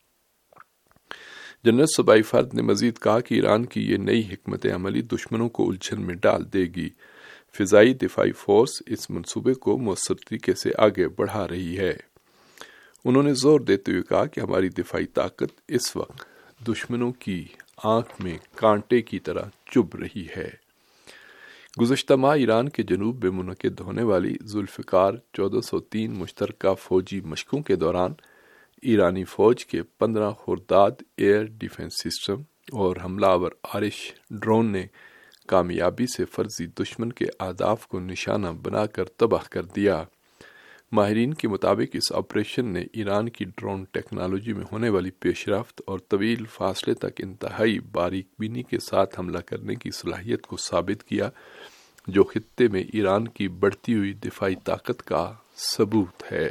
جنرل صبائی فرد نے مزید کہا کہ ایران کی یہ نئی حکمت عملی دشمنوں کو الجھن میں ڈال دے گی۔ فضائی دفاعی فورس اس منصوبے کو مؤثر طریقے سے آگے بڑھا رہی ہے۔ انہوں نے زور دیتے ہوئے کہا کہ ہماری دفاعی طاقت اس وقت دشمنوں کی آنکھ میں کانٹے کی طرح چبھ رہی ہے۔ گزشتہ ماہ ایران کے جنوب میں منعقد ہونے والی ذوالفقار چودہ سو تین مشترکہ فوجی مشقوں کے دوران ایرانی فوج کے پندرہ خرداد ایئر ڈیفنس سسٹم اور حملہ آور آرش ڈرون نے کامیابی سے فرضی دشمن کے اہداف کو نشانہ بنا کر تباہ کر دیا۔ ماہرین کے مطابق اس آپریشن نے ایران کی ڈرون ٹیکنالوجی میں ہونے والی پیش رفت اور طویل فاصلے تک انتہائی باریک بینی کے ساتھ حملہ کرنے کی صلاحیت کو ثابت کیا، جو خطے میں ایران کی بڑھتی ہوئی دفاعی طاقت کا ثبوت ہے۔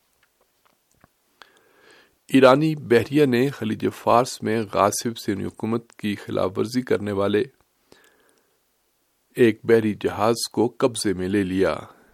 ایرانی بحریہ نے خلیج فارس میں غاصب صہیونی حکومت کی خلاف ورزی کرنے والے ایک بحری جہاز کو قبضے میں لے لیا۔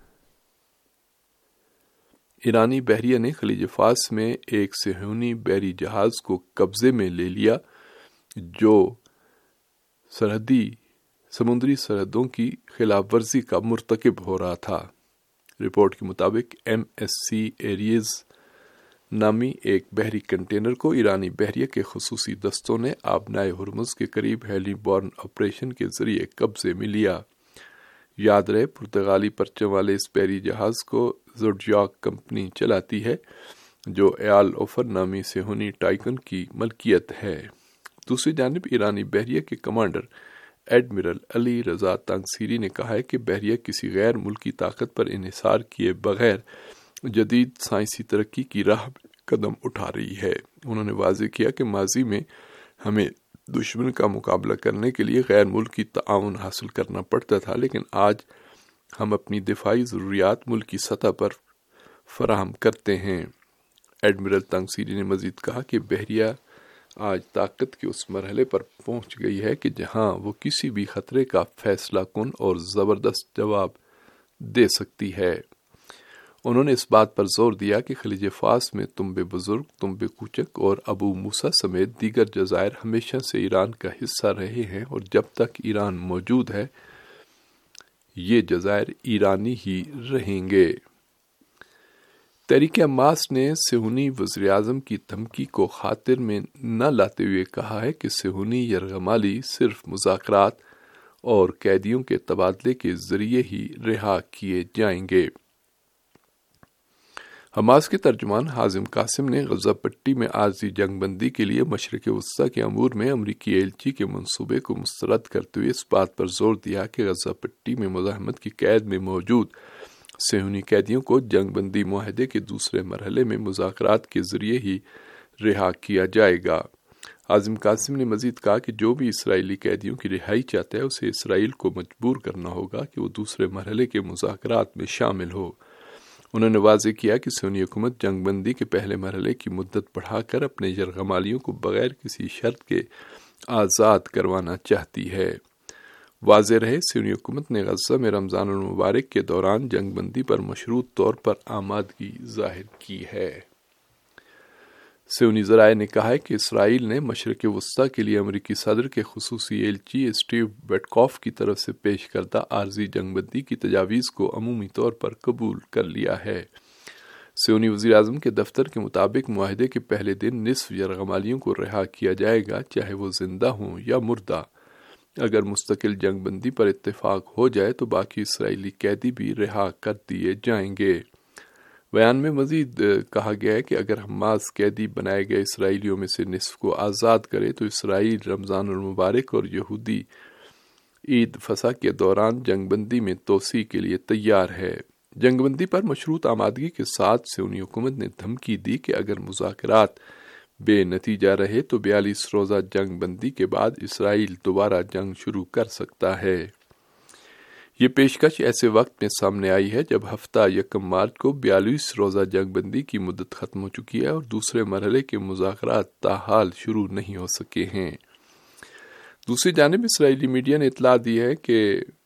ایرانی بحریہ نے خلیج فارس میں ایک صہیونی بحری جہاز کو قبضے میں لے لیا جو سرحدی سمندری سرحدوں کی خلاف ورزی کا مرتکب ہو رہا تھا۔ رپورٹ کے مطابق ایم ایس سی ایریز نامی ایک بحری کنٹینر کو ایرانی بحریہ کے خصوصی دستوں نے آبنائے ہرمز کے قریب ہیلی بورن آپریشن کے ذریعے قبضے میں لیا۔ یاد رہے پرتگالی پرچم والے اس بحری جہاز کو زوڈیاک کمپنی چلاتی ہے جو ایال اوفر نامی صہیونی ٹائکن کی ملکیت ہے۔ دوسری جانب ایرانی بحریہ کے کمانڈر ایڈمرل علی رضا تانگسیری نے کہا ہے کہ بحریہ کسی غیر ملکی طاقت پر انحصار کیے بغیر جدید سائنسی ترقی کی راہ میں قدم اٹھا رہی ہے۔ انہوں نے واضح کیا کہ ماضی میں ہمیں دشمن کا مقابلہ کرنے کے لیے غیر ملکی تعاون حاصل کرنا پڑتا تھا، لیکن آج ہم اپنی دفاعی ضروریات ملکی سطح پر فراہم کرتے ہیں۔ ایڈمرل تانگسیری نے مزید کہا کہ بحریہ آج طاقت کے اس مرحلے پر پہنچ گئی ہے کہ جہاں وہ کسی بھی خطرے کا فیصلہ کن اور زبردست جواب دے سکتی ہے۔ انہوں نے اس بات پر زور دیا کہ خلیج فارس میں تنبے بزرگ، تنبے کوچک اور ابو موسیٰ سمیت دیگر جزائر ہمیشہ سے ایران کا حصہ رہے ہیں، اور جب تک ایران موجود ہے یہ جزائر ایرانی ہی رہیں گے۔ تحریک حماس نے صہیونی وزیر اعظم کی دھمکی کو خاطر میں نہ لاتے ہوئے کہا ہے کہ صہیونی یرغمالی صرف مذاکرات اور قیدیوں کے تبادلے کے ذریعے ہی رہا کیے جائیں گے۔ حماس کے ترجمان حازم قاسم نے غزہ پٹی میں عارضی جنگ بندی کے لیے مشرق وسطیٰ کے امور میں امریکی ایلچی کے منصوبے کو مسترد کرتے ہوئے اس بات پر زور دیا کہ غزہ پٹی میں مزاحمت کی قید میں موجود صہیونی قیدیوں کو جنگ بندی معاہدے کے دوسرے مرحلے میں مذاکرات کے ذریعے ہی رہا کیا جائے گا۔ حازم قاسم نے مزید کہا کہ جو بھی اسرائیلی قیدیوں کی رہائی چاہتا ہے اسے اسرائیل کو مجبور کرنا ہوگا کہ وہ دوسرے مرحلے کے مذاکرات میں شامل ہو۔ انہوں نے واضح کیا کہ صہیونی حکومت جنگ بندی کے پہلے مرحلے کی مدت بڑھا کر اپنے یرغمالیوں کو بغیر کسی شرط کے آزاد کروانا چاہتی ہے۔ واضح رہے، صہیونی حکومت نے غزہ میں رمضان المبارک کے دوران جنگ بندی پر مشروط طور پر آمادگی ظاہر کی ہے۔ صہیونی ذرائع نے کہا ہے کہ اسرائیل نے مشرق وسطیٰ کے لیے امریکی صدر کے خصوصی ایلچی اسٹیو ویٹکوف کی طرف سے پیش کردہ عارضی جنگ بندی کی تجاویز کو عمومی طور پر قبول کر لیا ہے۔ صہیونی وزیر اعظم کے دفتر کے مطابق معاہدے کے پہلے دن نصف یرغمالیوں کو رہا کیا جائے گا، چاہے وہ زندہ ہوں یا مردہ۔ اگر مستقل جنگ بندی پر اتفاق ہو جائے تو باقی اسرائیلی قیدی بھی رہا کر دیے جائیں گے۔ بیان میں مزید کہا گیا ہے کہ اگر حماس قیدی بنائے گئے اسرائیلیوں میں سے نصف کو آزاد کرے تو اسرائیل رمضان المبارک اور یہودی عید فصح کے دوران جنگ بندی میں توسیع کے لیے تیار ہے۔ جنگ بندی پر مشروط آمادگی کے ساتھ صہیونی حکومت نے دھمکی دی کہ اگر مذاکرات بے نتیجہ رہے تو بیالیس روزہ جنگ بندی کے بعد اسرائیل دوبارہ جنگ شروع کر سکتا ہے۔ یہ پیشکش ایسے وقت میں سامنے آئی ہے جب ہفتہ یکم مارچ کو بیالیس روزہ جنگ بندی کی مدت ختم ہو چکی ہے اور دوسرے مرحلے کے مذاکرات تاحال شروع نہیں ہو سکے ہیں۔ دوسری جانب اسرائیلی میڈیا نے اطلاع دی ہے کہ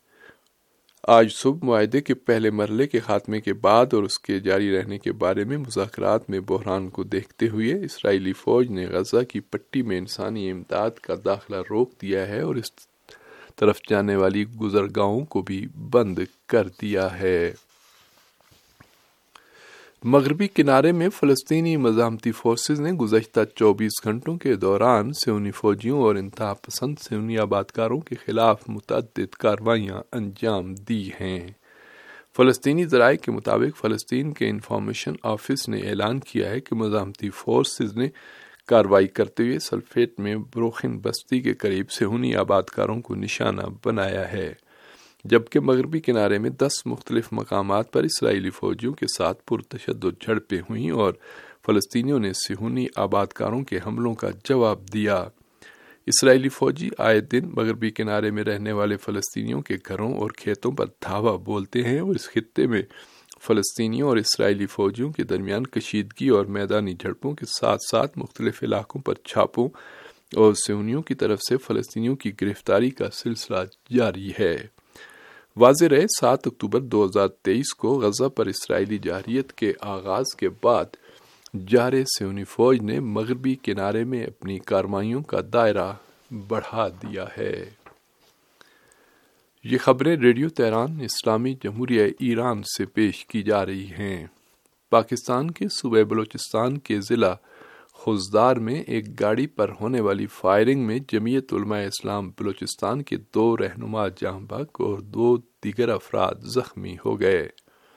آج صبح معاہدے کے پہلے مرحلے کے خاتمے کے بعد اور اس کے جاری رہنے کے بارے میں مذاکرات میں بحران کو دیکھتے ہوئے اسرائیلی فوج نے غزہ کی پٹی میں انسانی امداد کا داخلہ روک دیا ہے اور اس طرف جانے والی گزرگاہوں کو بھی بند کر دیا ہے۔ مغربی کنارے میں فلسطینی مزاحمتی فورسز نے گزشتہ چوبیس گھنٹوں کے دوران صہیونی فوجیوں اور انتہا پسند صہیونی آبادکاروں کے خلاف متعدد کارروائیاں انجام دی ہیں۔ فلسطینی ذرائع کے مطابق فلسطین کے انفارمیشن آفس نے اعلان کیا ہے کہ مزاحمتی فورسز نے کارروائی کرتے ہوئے سلفیٹ میں بروخن بستی کے قریب صہیونی آبادکاروں کو نشانہ بنایا ہے، جبکہ مغربی کنارے میں دس مختلف مقامات پر اسرائیلی فوجیوں کے ساتھ پرتشدد جھڑپیں ہوئیں اور فلسطینیوں نے صہیونی آبادکاروں کے حملوں کا جواب دیا۔ اسرائیلی فوجی آئے دن مغربی کنارے میں رہنے والے فلسطینیوں کے گھروں اور کھیتوں پر دھاوا بولتے ہیں اور اس خطے میں فلسطینیوں اور اسرائیلی فوجیوں کے درمیان کشیدگی اور میدانی جھڑپوں کے ساتھ ساتھ مختلف علاقوں پر چھاپوں اور صہیونیوں کی طرف سے فلسطینیوں کی گرفتاری کا سلسلہ جاری ہے۔ واضح رہے، سات اکتوبر دو ہزار تیئیس کو غزہ پر اسرائیلی جارحیت کے آغاز کے بعد جارح صہیونی فوج نے مغربی کنارے میں اپنی کارروائیوں کا دائرہ بڑھا دیا ہے۔ یہ خبریں ریڈیو تہران اسلامی جمہوریہ ایران سے پیش کی جا رہی ہیں۔ پاکستان کے صوبہ بلوچستان کے ضلع خوزدار میں ایک گاڑی پر ہونے والی فائرنگ میں جمعیت علماء اسلام بلوچستان کے دو رہنما جاں بحق اور دو دیگر افراد زخمی ہو گئے۔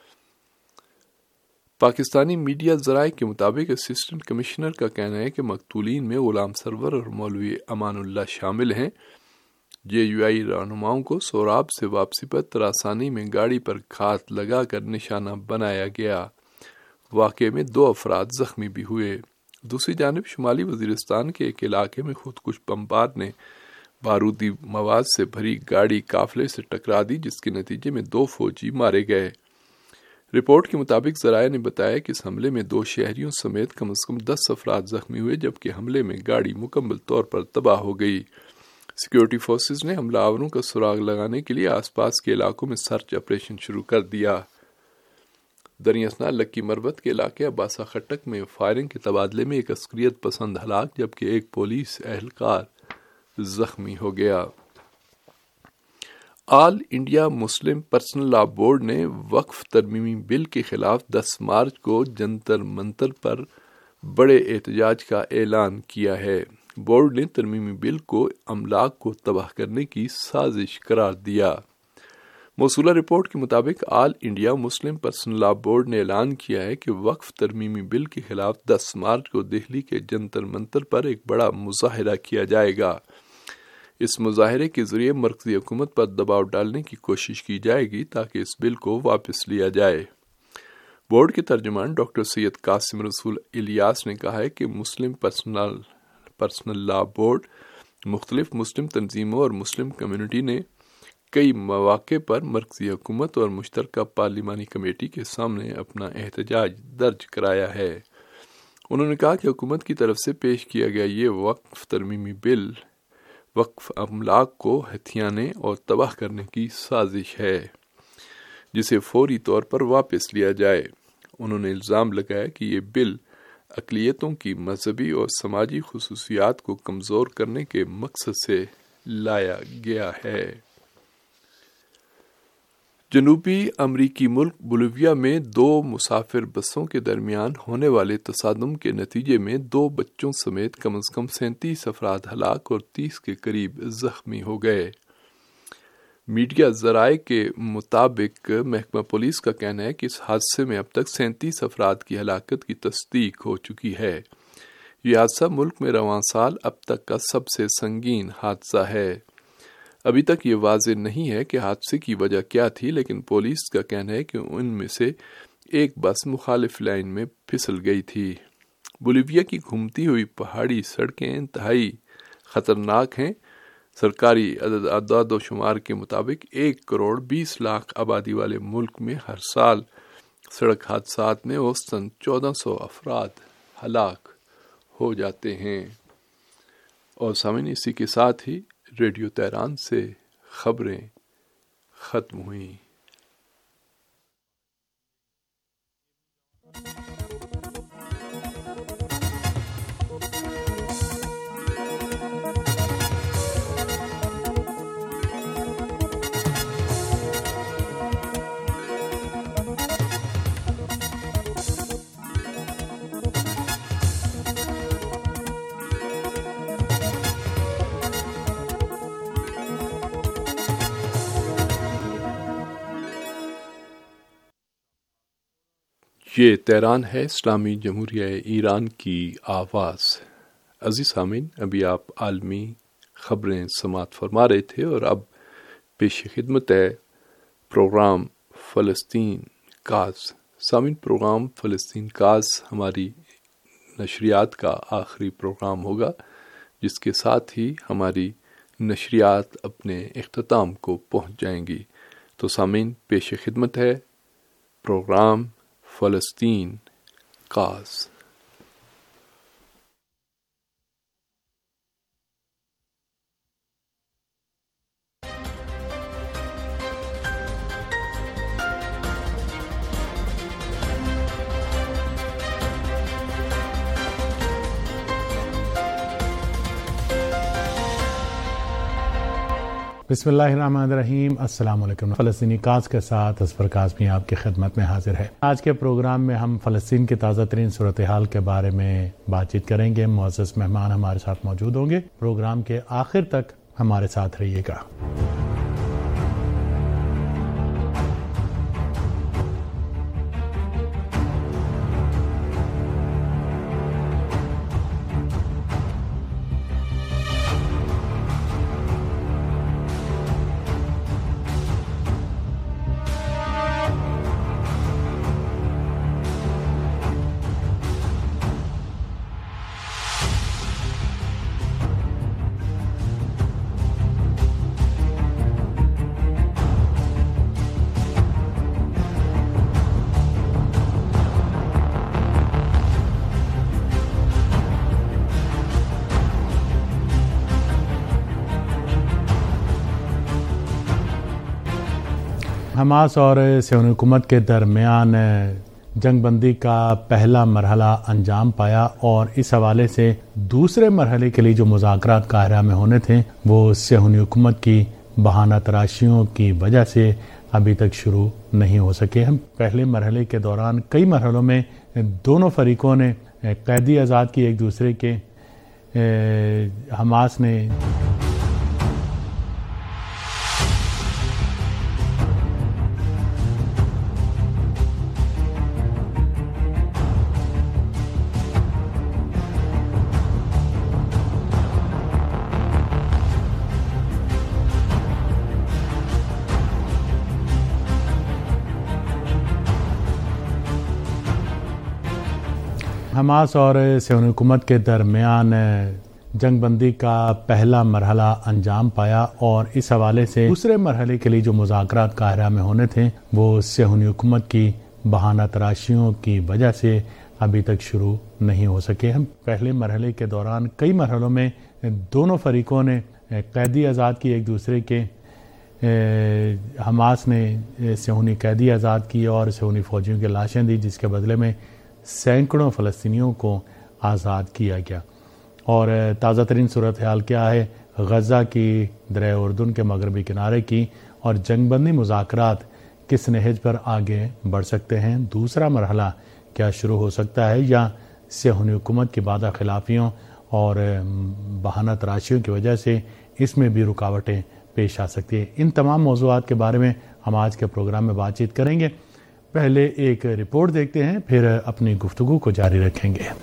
پاکستانی میڈیا ذرائع کے مطابق اسسٹنٹ کمشنر کا کہنا ہے کہ مقتولین میں غلام سرور اور مولوی امان اللہ شامل ہیں۔ جے یو آئی رہنماؤں کو سوراب سے واپسی پر تراسانی میں گاڑی پر گھات لگا کر نشانہ بنایا گیا۔ واقعے میں دو افراد زخمی بھی ہوئے۔ دوسری جانب شمالی وزیرستان کے ایک علاقے میں خودکش بمبار نے بارودی مواد سے بھری گاڑی قافلے سے ٹکرا دی، جس کے نتیجے میں دو فوجی مارے گئے۔ رپورٹ کے مطابق ذرائع نے بتایا کہ اس حملے میں دو شہریوں سمیت کم از کم دس افراد زخمی ہوئے، جبکہ حملے میں گاڑی مکمل طور پر تباہ ہو گئی۔ سیکیورٹی فورسز نے حملہ آوروں کا سراغ لگانے کے لیے آس پاس کے علاقوں میں سرچ آپریشن شروع کر دیا۔ دریاسنا لکی مربت کے علاقے عباسا خٹک میں فائرنگ کے تبادلے میں ایک عسکریت پسند ہلاک جبکہ ایک پولیس اہلکار زخمی ہو گیا۔ All India Muslim Personal Law Board نے وقف ترمیمی بل کے خلاف دس مارچ کو جنتر منتر پر بڑے احتجاج کا اعلان کیا ہے۔ بورڈ نے ترمیمی بل کو املاک کو تباہ کرنے کی سازش قرار دیا۔ موصولہ رپورٹ کے مطابق All India Muslim Personal Law Board نے اعلان کیا ہے کہ وقف ترمیمی بل کے خلاف دس مارچ کو دہلی کے جنتر منتر پر ایک بڑا مظاہرہ کیا جائے گا۔ اس مظاہرے کے ذریعے مرکزی حکومت پر دباؤ ڈالنے کی کوشش کی جائے گی تاکہ اس بل کو واپس لیا جائے۔ بورڈ کے ترجمان ڈاکٹر سید قاسم رسول الیاس نے کہا ہے کہ Muslim Personal Personal Law Board مختلف مسلم تنظیموں اور مسلم کمیونٹی نے کئی مواقع پر مرکزی حکومت اور مشترکہ پارلیمانی کمیٹی کے سامنے اپنا احتجاج درج کرایا ہے۔ انہوں نے کہا کہ حکومت کی طرف سے پیش کیا گیا یہ وقف ترمیمی بل وقف املاک کو ہتھیانے اور تباہ کرنے کی سازش ہے جسے فوری طور پر واپس لیا جائے۔ انہوں نے الزام لگایا کہ یہ بل اقلیتوں کی مذہبی اور سماجی خصوصیات کو کمزور کرنے کے مقصد سے لایا گیا ہے۔ جنوبی امریکی ملک بولیویا میں دو مسافر بسوں کے درمیان ہونے والے تصادم کے نتیجے میں دو بچوں سمیت کم از کم سینتیس افراد ہلاک اور تیس کے قریب زخمی ہو گئے۔ میڈیا ذرائع کے مطابق محکمہ پولیس کا کہنا ہے کہ اس حادثے میں اب تک سینتیس افراد کی ہلاکت کی تصدیق ہو چکی ہے۔ یہ حادثہ ملک میں رواں سال اب تک کا سب سے سنگین حادثہ ہے۔ ابھی تک یہ واضح نہیں ہے کہ حادثے کی وجہ کیا تھی، لیکن پولیس کا کہنا ہے کہ ان میں سے ایک بس مخالف لائن میں پھسل گئی تھی۔ بولیویا کی گھومتی ہوئی پہاڑی سڑکیں انتہائی خطرناک ہیں۔ سرکاری اعداد و شمار کے مطابق ایک کروڑ بیس لاکھ آبادی والے ملک میں ہر سال سڑک حادثات میں اوسطاً چودہ سو افراد ہلاک ہو جاتے ہیں۔ اور سامعین، اسی کے ساتھ ہی ریڈیو تہران سے خبریں ختم ہوئیں۔ یہ تہران ہے، اسلامی جمہوریہ ایران کی آواز۔ عزیز سامعین، ابھی آپ عالمی خبریں سماعت فرما رہے تھے اور اب پیش خدمت ہے پروگرام فلسطین کاز۔ سامعین، پروگرام فلسطین کاز ہماری نشریات کا آخری پروگرام ہوگا، جس کے ساتھ ہی ہماری نشریات اپنے اختتام کو پہنچ جائیں گی۔ تو سامعین، پیش خدمت ہے پروگرام فلسطین کاز۔ بسم اللہ الرحمن الرحیم۔ السلام علیکم۔ فلسطینی کاز کے ساتھ اسفر کاظمی آپ کی خدمت میں حاضر ہے۔ آج کے پروگرام میں ہم فلسطین کی تازہ ترین صورتحال کے بارے میں بات چیت کریں گے۔ معزز مہمان ہمارے ساتھ موجود ہوں گے۔ پروگرام کے آخر تک ہمارے ساتھ رہیے گا۔ حماس اور صہیونی حکومت کے درمیان جنگ بندی کا پہلا مرحلہ انجام پایا اور اس حوالے سے دوسرے مرحلے کے لیے جو مذاکرات قاہرہ میں ہونے تھے وہ صہیونی حکومت کی بہانہ تراشیوں کی وجہ سے ابھی تک شروع نہیں ہو سکے. ہم پہلے مرحلے کے دوران کئی مرحلوں میں دونوں فریقوں نے قیدی آزاد کی ایک دوسرے کے. حماس نے حماس اور صہیونی حکومت کے درمیان جنگ بندی کا پہلا مرحلہ انجام پایا اور اس حوالے سے دوسرے مرحلے کے لیے جو مذاکرات قاہرہ میں ہونے تھے وہ صہیونی حکومت کی بہانہ تراشیوں کی وجہ سے ابھی تک شروع نہیں ہو سکے. ہم پہلے مرحلے کے دوران کئی مرحلوں میں دونوں فریقوں نے قیدی آزاد کی ایک دوسرے کے. حماس نے صہیونی قیدی آزاد کی اور صہیونی فوجیوں کی لاشیں دی جس کے بدلے میں سینکڑوں فلسطینیوں کو آزاد کیا گیا. اور تازہ ترین صورتحال کیا ہے؟ غزہ کی دریائے اردن کے مغربی کنارے کی اور جنگ بندی مذاکرات کس نہج پر آگے بڑھ سکتے ہیں؟ دوسرا مرحلہ کیا شروع ہو سکتا ہے یا صہیونی حکومت کی وعدہ خلافیوں اور بہانہ تراشیوں کی وجہ سے اس میں بھی رکاوٹیں پیش آ سکتی ہیں؟ ان تمام موضوعات کے بارے میں ہم آج کے پروگرام میں بات چیت کریں گے. پہلے ایک رپورٹ دیکھتے ہیں پھر اپنی گفتگو کو جاری رکھیں گے.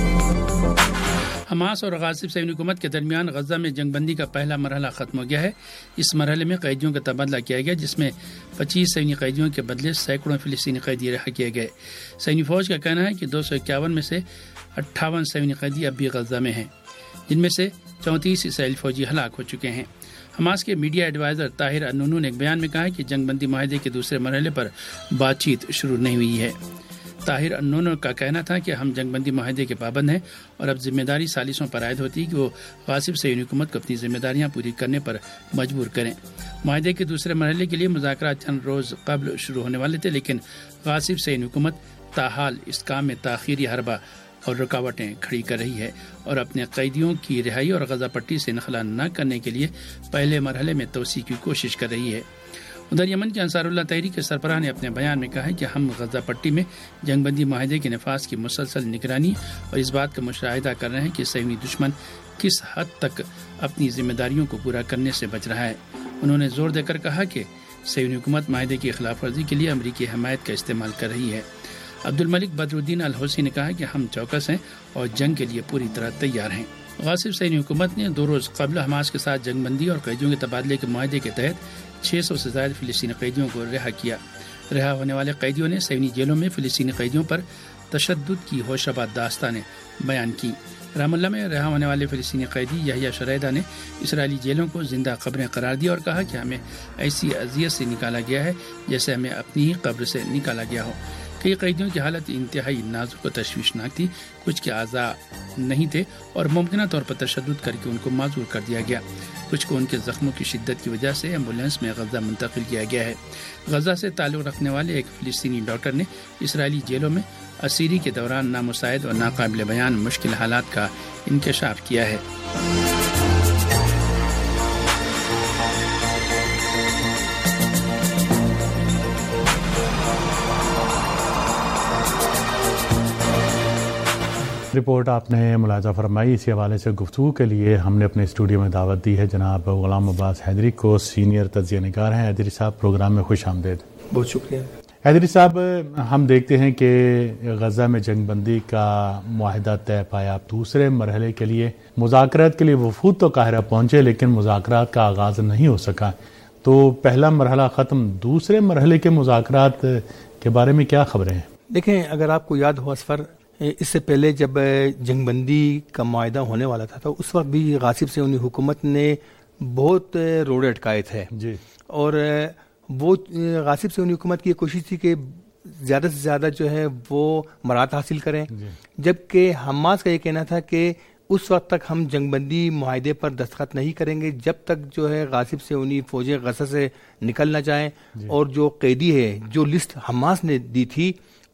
حماس اور غاصب صہیونی حکومت کے درمیان غزہ میں جنگ بندی کا پہلا مرحلہ ختم ہو گیا ہے. اس مرحلے میں قیدیوں کا تبادلہ کیا گیا جس میں پچیس صہیونی قیدیوں کے بدلے سینکڑوں فلسطینی قیدی رہا کیے گئے. صہیونی فوج کا کہنا ہے کہ دو سو اکیاون میں سے اٹھاون صہیونی قیدی اب بھی غزہ میں ہیں جن میں سے چونتیس اسرائیلی فوجی ہلاک ہو چکے ہیں. حماس کے میڈیا ایڈوائزر طاہر النونو نے ایک بیان میں کہا ہے کہ جنگ بندی معاہدے کے دوسرے مرحلے پر بات چیت شروع نہیں ہوئی ہے. طاہر النونو کا کہنا تھا کہ ہم جنگ بندی معاہدے کے پابند ہیں اور اب ذمہ داری ثالثوں پر عائد ہوتی ہے کہ وہ غاصب صہیونی حکومت کو اپنی ذمہ داریاں پوری کرنے پر مجبور کریں. معاہدے کے دوسرے مرحلے کے لیے مذاکرات چند روز قبل شروع ہونے والے تھے لیکن غاصب صہیونی حکومت تاحال اس کام میں تاخیری حربہ اور رکاوٹیں کھڑی کر رہی ہے اور اپنے قیدیوں کی رہائی اور غزہ پٹی سے انخلا نہ کرنے کے لیے پہلے مرحلے میں توسیع کی کوشش کر رہی ہے. ادھر یمن کے انصار اللہ تحریک کے سربراہ نے اپنے بیان میں کہا ہے کہ ہم غزہ پٹی میں جنگ بندی معاہدے کے نفاذ کی مسلسل نگرانی اور اس بات کا مشاہدہ کر رہے ہیں کہ صہیونی دشمن کس حد تک اپنی ذمہ داریوں کو پورا کرنے سے بچ رہا ہے. انہوں نے زور دے کر کہا کہ صہیونی حکومت معاہدے کی خلاف ورزی کے لیے امریکی حمایت کا استعمال کر رہی ہے. عبد الملک بدر الدین الحوثی نے کہا کہ ہم چوکس ہیں اور جنگ کے لیے پوری طرح تیار ہیں. غاصب صہیونی حکومت نے دو روز قبل حماس کے ساتھ جنگ بندی اور قیدیوں کے تبادلے کے معاہدے کے تحت چھ سو سے زائد فلسطینی قیدیوں کو رہا کیا. رہا ہونے والے قیدیوں نے صہیونی جیلوں میں فلسطینی قیدیوں پر تشدد کی ہوشربا داستانیں بیان کی. رام اللہ میں رہا ہونے والے فلسطینی قیدی یحییٰ شریدہ نے اسرائیلی جیلوں کو زندہ قبریں قرار دی اور کہا کہ ہمیں ایسی اذیت سے نکالا گیا ہے جیسے ہمیں اپنی ہی قبر سے نکالا گیا ہو. کئی قیدیوں کی حالت انتہائی نازک و تشویشناک تھی. کچھ کے اعضاء نہیں تھے اور ممکنہ طور پر تشدد کر کے ان کو معذور کر دیا گیا. کچھ کو ان کے زخموں کی شدت کی وجہ سے ایمبولینس میں غزہ منتقل کیا گیا ہے. غزہ سے تعلق رکھنے والے ایک فلسطینی ڈاکٹر نے اسرائیلی جیلوں میں اسیری کے دوران نامساعد اور ناقابل بیان مشکل حالات کا انکشاف کیا ہے. رپورٹ آپ نے ملاحظہ فرمائی. اسی حوالے سے گفتگو کے لیے ہم نے اپنے اسٹوڈیو میں دعوت دی ہے جناب غلام عباس حیدری کو. سینئر تجزیہ نگار ہیں. حیدری صاحب پروگرام میں خوش آمدید. بہت شکریہ. حیدری صاحب ہم دیکھتے ہیں کہ غزہ میں جنگ بندی کا معاہدہ طے پایا. دوسرے مرحلے کے لیے مذاکرات کے لیے وفود تو قاہرہ پہنچے لیکن مذاکرات کا آغاز نہیں ہو سکا. تو پہلا مرحلہ ختم, دوسرے مرحلے کے مذاکرات کے بارے میں کیا خبریں ہیں؟ دیکھیں, اگر آپ کو یاد ہو اسفر, اس سے پہلے جب جنگ بندی کا معاہدہ ہونے والا تھا تو اس وقت بھی غاصب صہیونی حکومت نے بہت روڑے اٹکائے تھے جی. اور وہ غاصب صہیونی حکومت کی یہ کوشش تھی کہ زیادہ سے زیادہ جو ہے وہ مراد حاصل کریں جی. جبکہ حماس کا یہ کہنا تھا کہ اس وقت تک ہم جنگ بندی معاہدے پر دستخط نہیں کریں گے جب تک جو ہے غاصب صہیونی فوجیں غزہ سے نکل نہ جائیں جی. اور جو قیدی ہے, جو لسٹ حماس نے دی تھی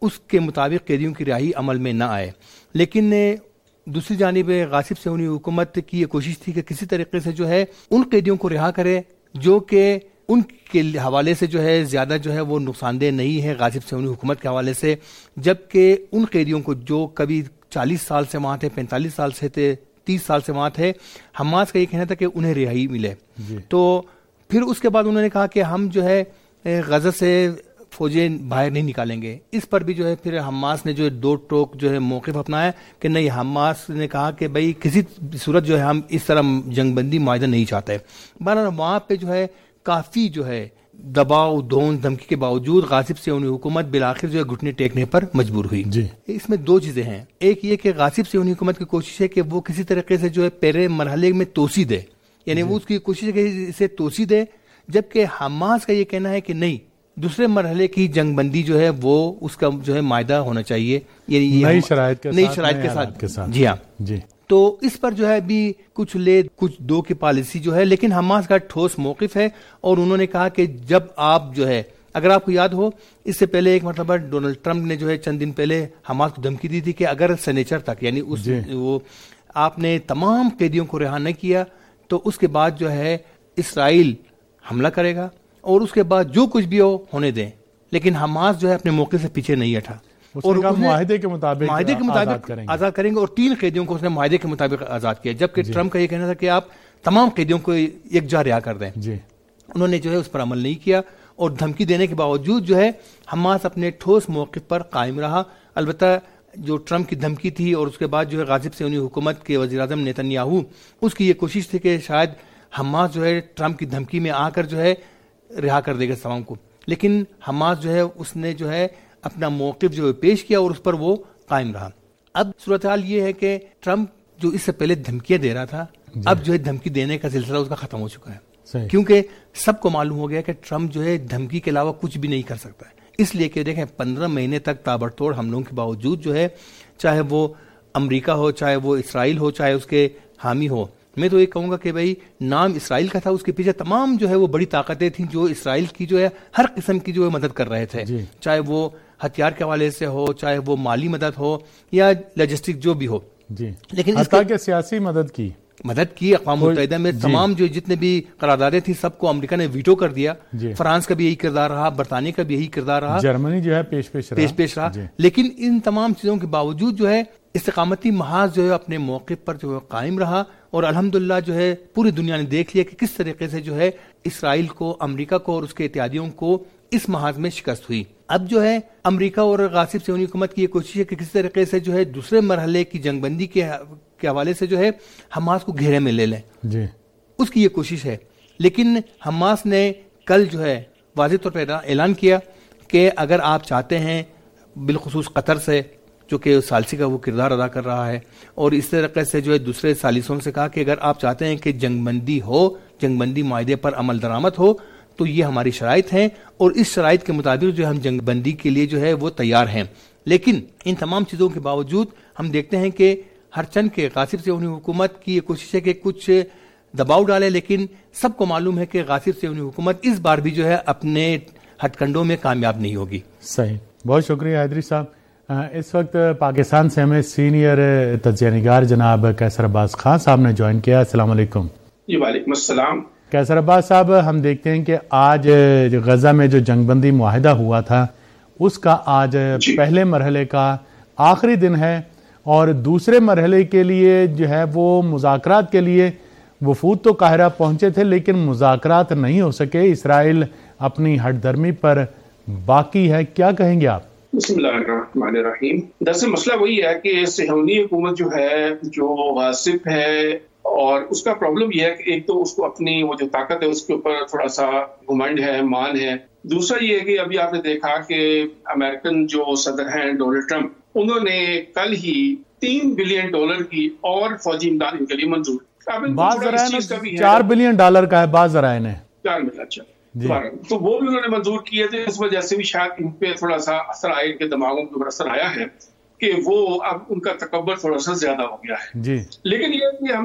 اس کے مطابق قیدیوں کی رہائی عمل میں نہ آئے. لیکن دوسری جانب غاصب صہیونی حکومت کی یہ کوشش تھی کہ کسی طریقے سے جو ہے ان قیدیوں کو رہا کرے جو کہ ان کے حوالے سے جو ہے زیادہ جو ہے وہ نقصان دہ نہیں ہے غاصب صہیونی حکومت کے حوالے سے، جبکہ ان قیدیوں کو جو کبھی چالیس سال سے وہاں تھے، پینتالیس سال سے تھے، تیس سال سے وہاں تھے، حماس کا یہ کہنا تھا کہ انہیں رہائی ملے. جی. تو پھر اس کے بعد انہوں نے کہا کہ ہم جو ہے غزہ سے فوجیں باہر نہیں نکالیں گے. اس پر بھی جو ہے پھر حماس نے جو ہے دو ٹوک جو ہے موقف اپنایا کہ نہیں، حماس نے کہا کہ بھائی کسی صورت جو ہے ہم اس طرح جنگ بندی معاہدہ نہیں چاہتے. بہرحال وہاں پہ جو ہے کافی جو ہے دباؤ دھون دھمکی کے باوجود غاصب صہیونی حکومت بالآخر جو ہے گھٹنے ٹیکنے پر مجبور ہوئی. جی. اس میں دو چیزیں ہیں. ایک یہ کہ غاصب صہیونی حکومت کی کوشش ہے کہ وہ کسی طریقے سے جو ہے پہلے مرحلے میں توسیع دے، یعنی وہ اس کی کوشش ہے کہ اسے توسیع دے، جبکہ حماس کا یہ کہنا ہے کہ نہیں، دوسرے مرحلے کی جنگ بندی جو ہے وہ اس کا جو ہے معاہدہ ہونا چاہیے، یعنی نئی شرائط کے نئی شرائط کے ساتھ. جی ہاں. جی. تو اس پر جو ہے ابھی کچھ لے کچھ دو کی پالیسی جو ہے، لیکن حماس کا ٹھوس موقف ہے اور انہوں نے کہا کہ جب آپ جو ہے، اگر آپ کو یاد ہو اس سے پہلے ایک مرتبہ ڈونلڈ ٹرمپ نے جو ہے چند دن پہلے حماس کو دھمکی دی تھی کہ اگر سنیچر تک، یعنی اس وہ آپ نے تمام قیدیوں کو رہا نہ کیا تو اس کے بعد جو ہے اسرائیل حملہ کرے گا اور اس کے بعد جو کچھ بھی ہو ہونے دیں. لیکن حماس جو ہے اپنے موقع سے پیچھے نہیں ہٹا اور معاہدے کے مطابق معاہدے کے مطابق آزاد کریں گے اور تین قیدیوں کو اس نے معاہدے کے مطابق آزاد کیا، جبکہ جی. ٹرمپ کا یہ کہنا تھا کہ آپ تمام قیدیوں کو یکجا رہا کر دیں. جی. انہوں نے جو ہے اس پر عمل نہیں کیا اور دھمکی دینے کے باوجود جو ہے حماس اپنے ٹھوس موقف پر قائم رہا. البتہ جو ٹرمپ کی دھمکی تھی اور اس کے بعد جو ہے غاصب صہیونی حکومت کے وزیر اعظم نیتن یاہو، اس کی یہ کوشش تھی کہ شاید حماس جو ہے ٹرمپ کی دھمکی میں آ کر جو ہے رہا کر دے گا تمام کو، لیکن حماس جو ہے اس نے جو ہے اپنا موقف جو ہے پیش کیا اور اس پر وہ قائم رہا. اب صورتحال یہ ہے کہ ٹرمپ جو اس سے پہلے دھمکیاں دے رہا تھا، جی. اب جو ہے دھمکی دینے کا سلسلہ اس کا ختم ہو چکا ہے. صحیح. کیونکہ سب کو معلوم ہو گیا کہ ٹرمپ جو ہے دھمکی کے علاوہ کچھ بھی نہیں کر سکتا ہے. اس لیے کہ دیکھیں پندرہ مہینے تک تابڑ توڑ حملوں کے باوجود جو ہے، چاہے وہ امریکہ ہو، چاہے وہ اسرائیل ہو، چاہے اس کے حامی ہو، میں تو یہ کہوں گا کہ بھائی نام اسرائیل کا تھا، اس کے پیچھے تمام جو ہے وہ بڑی طاقتیں تھیں جو اسرائیل کی جو ہے ہر قسم کی جو ہے مدد کر رہے تھے. جی. چاہے وہ ہتھیار کے حوالے سے ہو، چاہے وہ مالی مدد ہو یا لاجسٹک جو بھی ہو. جی. لیکن اس کا سیاسی مدد کی مدد کی اقوام متحدہ میں تمام جو جتنے بھی قراردادیں تھیں سب کو امریکہ نے ویٹو کر دیا. جی. فرانس کا بھی یہی کردار رہا، برطانیہ کا بھی یہی کردار رہا، جرمنی جو ہے پیش پیش رہا پیش پیش رہا. جی. لیکن ان تمام چیزوں کے باوجود جو ہے استقامتی محاذ جو ہے اپنے موقع پر جو ہے قائم رہا اور الحمدللہ جو ہے پوری دنیا نے دیکھ لیا کہ کس طریقے سے جو ہے اسرائیل کو، امریکہ کو اور اس کے اتحادیوں کو اس محاذ میں شکست ہوئی. اب جو ہے امریکہ اور غاصب صہیونی حکومت کی یہ کوشش ہے کہ کس طریقے سے جو ہے دوسرے مرحلے کی جنگ بندی کے کے حوالے سے جو ہے حماس کو گھیرے میں لے لیں. جی. اس کی یہ کوشش ہے. لیکن حماس نے کل جو ہے واضح طور پہ اعلان کیا کہ اگر آپ چاہتے ہیں، بالخصوص قطر سے جو کہ ثالثی کا وہ کردار ادا کر رہا ہے، اور اس طریقے سے جو ہے دوسرے ثالثوں سے کہا کہ اگر آپ چاہتے ہیں کہ جنگ بندی ہو، جنگ بندی معاہدے پر عمل درآمد ہو، تو یہ ہماری شرائط ہیں اور اس شرائط کے مطابق جو ہم جنگ بندی کے لیے جو ہے وہ تیار ہیں. لیکن ان تمام چیزوں کے باوجود ہم دیکھتے ہیں کہ ہر چند کے غاصب صہیونی حکومت کی یہ کوشش ہے کہ کچھ دباؤ ڈالے، لیکن سب کو معلوم ہے کہ غاصب صہیونی حکومت اس بار بھی جو ہے اپنے ہتھ کنڈوں میں کامیاب نہیں ہوگی. صحیح. بہت شکریہ حیدری صاحب. اس وقت پاکستان سے ہمیں سینئر تجزیہ نگار جناب قیصر عباس خان صاحب نے جوائن کیا. السلام علیکم. جی وعلیکم السلام. قیصر عباس صاحب، ہم دیکھتے ہیں کہ آج غزہ میں جو جنگ بندی معاہدہ ہوا تھا اس کا آج جی. پہلے مرحلے کا آخری دن ہے اور دوسرے مرحلے کے لیے جو ہے وہ مذاکرات کے لیے وفود تو قاہرہ پہنچے تھے لیکن مذاکرات نہیں ہو سکے. اسرائیل اپنی ہٹ دھرمی پر باقی ہے، کیا کہیں گے آپ؟ بسم اللہ الرحمن الرحیم. دراصل مسئلہ وہی ہے کہ صہیونی حکومت جو ہے، جو غاصب ہے، اور اس کا پرابلم یہ ہے کہ ایک تو اس کو اپنی وہ جو طاقت ہے اس کے اوپر تھوڑا سا گھمنڈ ہے، مان ہے. دوسرا یہ ہے کہ ابھی آپ نے دیکھا کہ امریکن جو صدر ہیں ڈونلڈ ٹرمپ، انہوں نے کل ہی تین بلین ڈالر کی اور فوجی امداد ان کے لیے منظور. بعض ذرائع چار بلین ڈالر کا ہے، بعض ذرائع نے چار بلین. اچھا جی. تو وہ بھی انہوں نے منظور کیے تھے. اس وجہ سے بھی شاید ان پہ تھوڑا سا اثر آیا، ان کے دماغوں کے اوپر اثر آیا ہے کہ وہ اب ان کا تکبر تھوڑا سا زیادہ ہو گیا ہے. جی. لیکن یہ کہ ہم یہ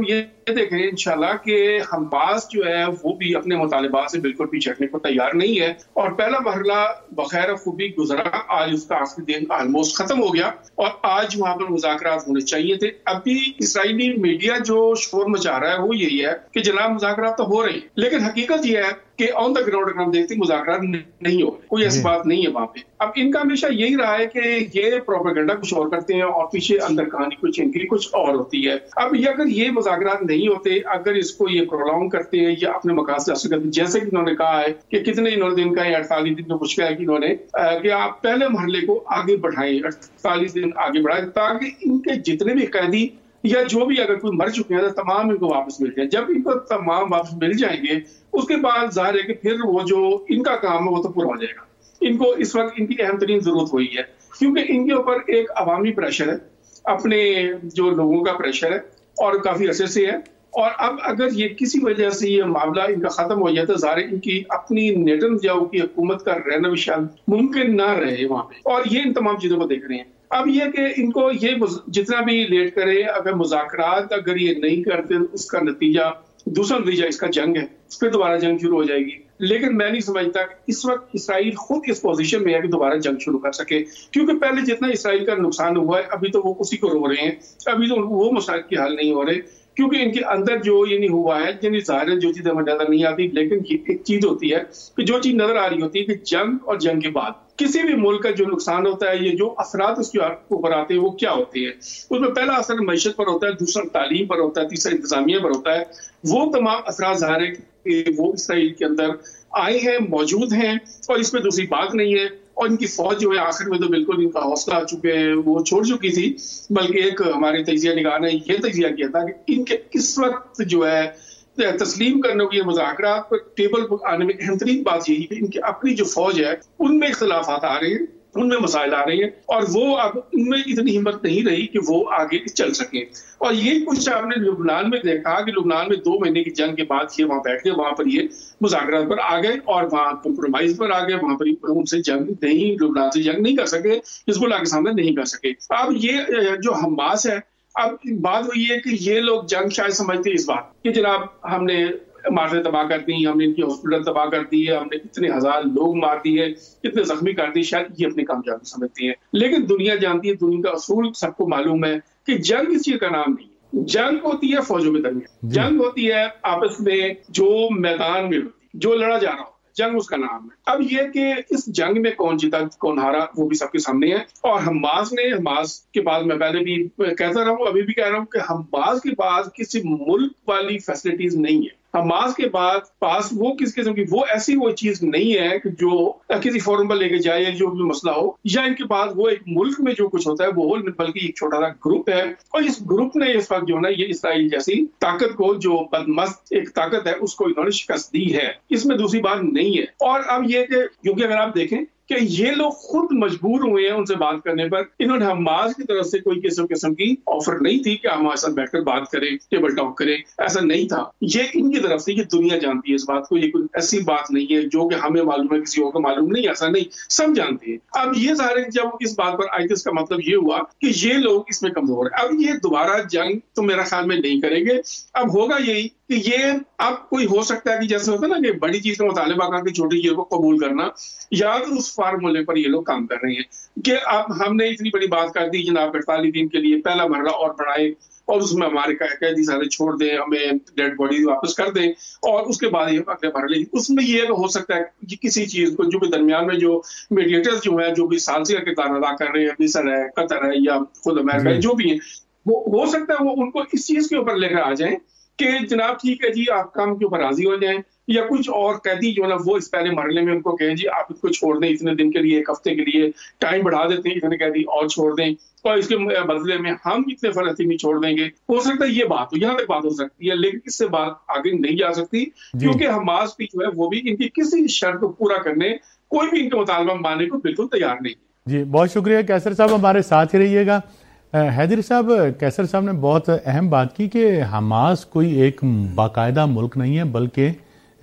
دیکھیں انشاءاللہ کہ حماس جو ہے وہ بھی اپنے مطالبات سے بالکل بھی چھٹنے کو تیار نہیں ہے، اور پہلا مرحلہ بخیر خوبی گزرا، آج اس کا آخری دن آلموسٹ ختم ہو گیا اور آج وہاں پر مذاکرات ہونے چاہیے تھے۔ ابھی اسرائیلی میڈیا جو شور مچا رہا ہے وہ یہی ہے کہ جناب مذاکرات تو ہو رہے ہیں، لیکن حقیقت یہ ہے کہ آن دا گراؤنڈ اگر ہم دیکھتے ہیں مذاکرات نہیں ہو رہے، کوئی ایسی بات نہیں ہے وہاں پہ۔ اب ان کا ہمیشہ یہی رہا ہے کہ یہ پروپیگنڈا کچھ اور کرتے ہیں اور پیچھے اندر کہانی کچھ ان کی کچھ اور ہوتی ہے۔ اب یہ اگر یہ مذاکرات نہیں ہوتے، اگر اس کو یہ پرولونگ کرتے ہیں یا اپنے مقاصد حاصل کرتے ہیں، جیسے کہ انہوں نے کہا ہے کہ کتنے انہوں نے دن کا اڑتالیس دن کا مشکل ہے کہ انہوں نے کہ آپ پہلے مرحلے کو آگے بڑھائیں، اڑتالیس دن آگے بڑھائیں تاکہ ان کے جتنے بھی قیدی یا جو بھی اگر کوئی مر چکے ہیں تو تمام ان کو واپس مل جائیں۔ جب ان کو تمام واپس مل جائیں گے اس کے بعد ظاہر ہے کہ پھر وہ جو ان کا کام ہے وہ تو پورا ہو جائے گا۔ ان کو اس وقت ان کی اہم ترین ضرورت ہوئی ہے کیونکہ ان کے اوپر ایک عوامی پریشر ہے، اپنے جو لوگوں کا پریشر ہے اور کافی عرصے سے ہے، اور اب اگر یہ کسی وجہ سے یہ معاملہ ان کا ختم ہو جائے تو ظاہر ان کی اپنی نیٹن جاؤ کی حکومت کا رہنا بھی شاید ممکن نہ رہے وہاں پہ، اور یہ ان تمام چیزوں کو دیکھ رہے ہیں۔ اب یہ کہ ان کو یہ جتنا بھی لیٹ کرے، اگر مذاکرات اگر یہ نہیں کرتے اس کا نتیجہ دوسرا نتیجہ اس کا جنگ ہے، پھر دوبارہ جنگ شروع ہو جائے گی۔ لیکن میں نہیں سمجھتا کہ اس وقت اسرائیل خود اس پوزیشن میں ہے کہ دوبارہ جنگ شروع کر سکے، کیونکہ پہلے جتنا اسرائیل کا نقصان ہوا ہے ابھی تو وہ اسی کو رو رہے ہیں، ابھی تو وہ مسائل کے حل نہیں ہو رہے کیونکہ ان کے اندر جو یہ نہیں ہوا ہے، یعنی ظاہر ہے جو چیز ہمیں نظر نہیں آتی، لیکن ایک چیز ہوتی ہے کہ جو چیز نظر آ رہی ہوتی ہے کہ جنگ اور جنگ کے بعد کسی بھی ملک کا جو نقصان ہوتا ہے، یہ جو اثرات اس کے اوپر آتے ہیں وہ کیا ہوتے ہیں۔ اس میں پہلا اثر معیشت پر ہوتا ہے، دوسرا تعلیم پر ہوتا ہے، تیسرا انتظامیہ پر ہوتا ہے۔ وہ تمام اثرات ظاہر ہے کہ وہ اسرائیل کے اندر آئے ہیں، موجود ہیں، اور اس میں دوسری بات نہیں ہے۔ اور ان کی فوج جو ہے آخر میں تو بالکل ان کا حوصلہ آ چکے ہیں، وہ چھوڑ چکی تھی، بلکہ ایک ہمارے تجزیہ نگار نے یہ تجزیہ کیا تھا کہ ان کے اس وقت جو ہے تسلیم کرنے کی مذاکرات پر ٹیبل پر آنے میں اہم ترین بات یہی ہے کہ ان کی اپنی جو فوج ہے ان میں اختلافات آ رہے ہیں، ان میں مسائل آ رہے ہیں، اور وہ اب ان میں اتنی ہمت نہیں رہی کہ وہ آگے چل سکیں۔ اور یہ کچھ آپ نے لبنان میں دیکھا کہ لبنان میں دو مہینے کی جنگ کے بعد یہ وہاں بیٹھ گئے، وہاں پر یہ مذاکرات پر آ گئے اور وہاں کمپرومائز پر آ گئے، وہاں پر ان سے جنگ نہیں، لبنان سے جنگ نہیں کر سکے، حزب اللہ کے سامنے نہیں کر سکے۔ اب یہ جو حماس ہے، اب بات وہی ہے کہ یہ لوگ جنگ شاید سمجھتے اس بات کہ جناب ہم نے عمارتیں تباہ کر دی، ہم نے ان کی ہاسپٹل تباہ کر دی ہے، ہم نے اتنے ہزار لوگ مار دیے، اتنے زخمی کر دی، شاید یہ اپنے کامیابی سمجھتی ہیں۔ لیکن دنیا جانتی ہے، دنیا کا اصول سب کو معلوم ہے کہ جنگ اس چیز کا نام نہیں ہے۔ جنگ ہوتی ہے فوجوں کے درمیان، جنگ ہوتی ہے آپس میں جو میدان میں جو لڑا جا رہا ہو، جنگ اس کا نام ہے۔ اب یہ کہ اس جنگ میں کون جیتا کون ہارا وہ بھی سب کے سامنے ہے، اور حماس نے حماس کے بعد میں پہلے بھی کہتا رہا ہوں، ابھی بھی کہہ رہا ہوں کہ حماس کے پاس کسی ملک والی فیسلٹیز نہیں ہے۔ حماس کے بعد پاس وہ کس قسم کی وہ ایسی وہ چیز نہیں ہے کہ جو کسی فورم پر لے کے جائے یا جو بھی مسئلہ ہو، یا ان کے پاس وہ ایک ملک میں جو کچھ ہوتا ہے وہ بلکہ ایک چھوٹا سا گروپ ہے، اور اس گروپ نے اس وقت جو ہے نا یہ اسرائیل جیسی طاقت کو جو بدمست ایک طاقت ہے اس کو انہوں نے شکست دی ہے، اس میں دوسری بات نہیں ہے۔ اور اب یہ کہ کیونکہ اگر آپ دیکھیں کہ یہ لوگ خود مجبور ہوئے ہیں ان سے بات کرنے پر، انہوں نے حماس کی طرف سے کوئی قسم قسم کی آفر نہیں تھی کہ ہمارے ساتھ بیٹھ کر بات کریں، ٹیبل ٹاک کریں، ایسا نہیں تھا۔ یہ ان کی طرف سے، یہ دنیا جانتی ہے اس بات کو، یہ کوئی ایسی بات نہیں ہے جو کہ ہمیں معلوم ہے کسی اور کو معلوم نہیں، ایسا نہیں، سب جانتے ہیں۔ اب یہ سارے جب اس بات پر آئے تو اس کا مطلب یہ ہوا کہ یہ لوگ اس میں کمزور ہیں۔ اب یہ دوبارہ جنگ تو میرا خیال میں نہیں کریں گے، اب ہوگا یہی کہ یہ اب کوئی ہو سکتا ہے کہ جیسے ہوتا ہے نا کہ بڑی چیز کا مطالبہ کر کے چھوٹی چیز کو قبول کرنا، یا تو اس فارمولے پر یہ لوگ کام کر رہے ہیں کہ اب ہم نے اتنی بڑی بات کر دی جناب اڑتالیس دن کے لیے پہلا مرحلہ اور بڑھائے اور اس میں ہمارے قیدی سارے چھوڑ دیں، ہمیں ڈیڈ باڈی واپس کر دیں، اور اس کے بعد یہ اگلے مرحلے اس میں یہ ہو سکتا ہے کہ کسی چیز کو جو بھی درمیان میں جو میڈیٹرز جو ہیں جو بھی ثالثی کا کردار ادا کر رہے ہیں، مصر ہے، قطر ہے یا خود امریکہ ہے، جو بھی ہیں، وہ ہو سکتا ہے وہ ان کو اس چیز کے اوپر لے کر آ جائیں کہ جناب ٹھیک ہے جی آپ کام کے اوپر راضی ہو جائیں، یا کچھ اور قیدی جو ہے نا وہ اس پہلے مرحلے میں ان کو کہیں جی آپ اس کو چھوڑ دیں اتنے دن کے لیے، ایک ہفتے کے لیے ٹائم بڑھا دیتے ہیں، اتنے قیدی اور چھوڑ دیں، اور اس کے بدلے میں ہم اتنے فلسطینی چھوڑ دیں گے۔ ہو سکتا ہے یہ بات ہو، یہاں تک بات ہو سکتی ہے، لیکن اس سے بات آگے نہیں جا سکتی کیونکہ حماس بھی جو ہے وہ بھی ان کی کسی شرط کو پورا کرنے، کوئی بھی ان کا مطالبہ ماننے کو بالکل تیار نہیں۔ جی بہت شکریہ کیسر صاحب، ہمارے ساتھ ہی رہیے گا۔ حیدر صاحب، کیسر صاحب نے بہت اہم بات کی کہ حماس کوئی ایک باقاعدہ ملک نہیں ہے، بلکہ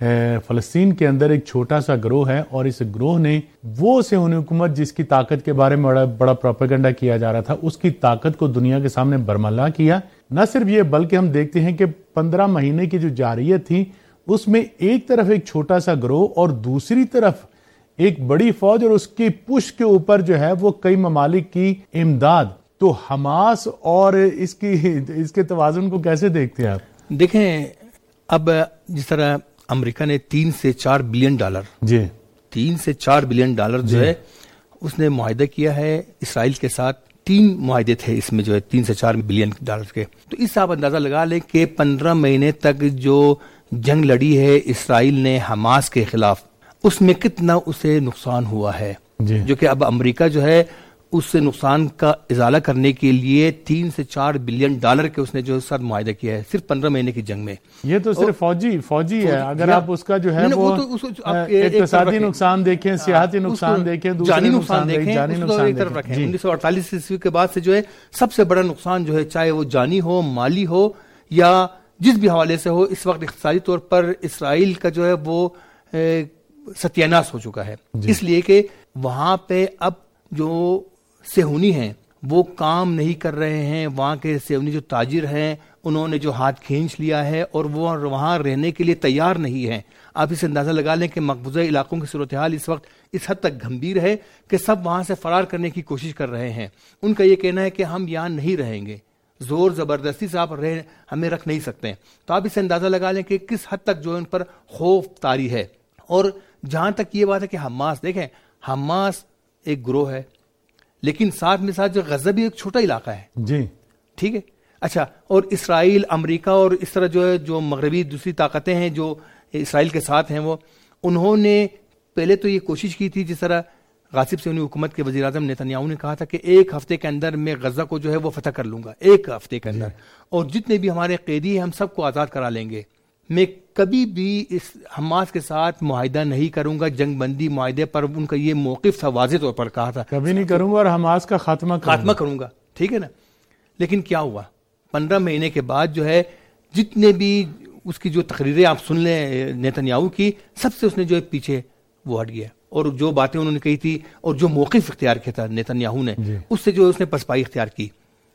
فلسطین کے اندر ایک چھوٹا سا گروہ ہے، اور اس گروہ نے وہ صہیونی حکومت جس کی طاقت کے بارے میں بڑا بڑا پروپیگنڈا کیا جا رہا تھا، اس کی طاقت کو دنیا کے سامنے برملا کیا نہ صرف یہ بلکہ ہم دیکھتے ہیں کہ پندرہ مہینے کی جو جارحیت تھی اس میں ایک طرف ایک چھوٹا سا گروہ اور دوسری طرف ایک بڑی فوج اور اس کی پش کے اوپر جو ہے وہ کئی ممالک کی امداد. تو حماس اور اس کی اس کے توازن کو کیسے دیکھتے ہیں آپ؟ دیکھیں اب جس طرح امریکہ نے تین سے چار بلین ڈالر جی تین سے چار بلین ڈالر جو ہے اس نے معاہدہ کیا ہے اسرائیل کے ساتھ. تین معاہدے تھے اس میں جو ہے تین سے چار بلین ڈالر کے. تو اس سے آپ اندازہ لگا لیں کہ پندرہ مہینے تک جو جنگ لڑی ہے اسرائیل نے حماس کے خلاف, اس میں کتنا اسے نقصان ہوا ہے جی. جو کہ اب امریکہ جو ہے اس سے نقصان کا ازالہ کرنے کے لیے تین سے چار بلین ڈالر کے اس نے جو ساتھ معاہدہ کیا ہے صرف پندرہ مہینے کی جنگ میں. یہ تو صرف فوجی فوجی ہے. اگر آپ اس کا جو ہے وہ اقتصادی نقصان دیکھیں, سیاحتی نقصان دیکھیں, جانی نقصان دیکھیں, ایک طرف رکھیں. انیس سو اڑتالیس عیسوی کے بعد سے جو ہے سب سے بڑا نقصان جو ہے چاہے وہ جانی ہو, مالی ہو یا جس بھی حوالے سے ہو, اس وقت اقتصادی طور پر اسرائیل کا جو ہے وہ ستیاناش ہو چکا ہے. اس لیے کہ وہاں پہ اب جو صہیونی ہیں وہ کام نہیں کر رہے ہیں. وہاں کے صہیونی جو تاجر ہیں انہوں نے جو ہاتھ کھینچ لیا ہے اور وہ وہاں رہنے کے لیے تیار نہیں ہیں. آپ اسے اندازہ لگا لیں کہ مقبوضہ علاقوں کی صورتحال اس وقت اس حد تک گمبھیر ہے کہ سب وہاں سے فرار کرنے کی کوشش کر رہے ہیں. ان کا یہ کہنا ہے کہ ہم یہاں نہیں رہیں گے, زور زبردستی سے آپ رہ ہمیں رکھ نہیں سکتے. تو آپ اسے اندازہ لگا لیں کہ کس حد تک جو ان پر خوف طاری ہے. اور جہاں تک یہ بات ہے کہ حماس, دیکھیں حماس ایک گروہ ہے لیکن ساتھ میں ساتھ جو غزہ بھی ایک چھوٹا علاقہ ہے جی, ٹھیک ہے. اچھا, اور اسرائیل, امریکہ اور اس طرح جو ہے جو مغربی دوسری طاقتیں ہیں جو اسرائیل کے ساتھ ہیں, وہ انہوں نے پہلے تو یہ کوشش کی تھی, جس طرح غاصب صہیونی حکومت کے وزیر اعظم نیتنیاہو نے کہا تھا کہ ایک ہفتے کے اندر میں غزہ کو جو ہے وہ فتح کر لوں گا, ایک ہفتے کے اندر, اور جتنے بھی ہمارے قیدی ہیں ہم سب کو آزاد کرا لیں گے. میں کبھی بھی اس حماس کے ساتھ معاہدہ نہیں کروں گا, جنگ بندی معاہدے پر ان کا یہ موقف تھا, واضح طور پر کہا تھا کبھی نہیں کروں گا اور حماس کا خاتمہ خاتمہ کروں گا, ٹھیک ہے نا. لیکن کیا ہوا, پندرہ مہینے کے بعد جو ہے جتنے بھی اس کی جو تقریریں آپ سن لیں نیتنیاہو کی, سب سے اس نے جو ہے پیچھے وہ ہٹ گیا, اور جو باتیں انہوں نے کہی تھی اور جو موقف اختیار کیا تھا نیتنیاہو نے جی. اس سے جو اس نے پسپائی اختیار کی.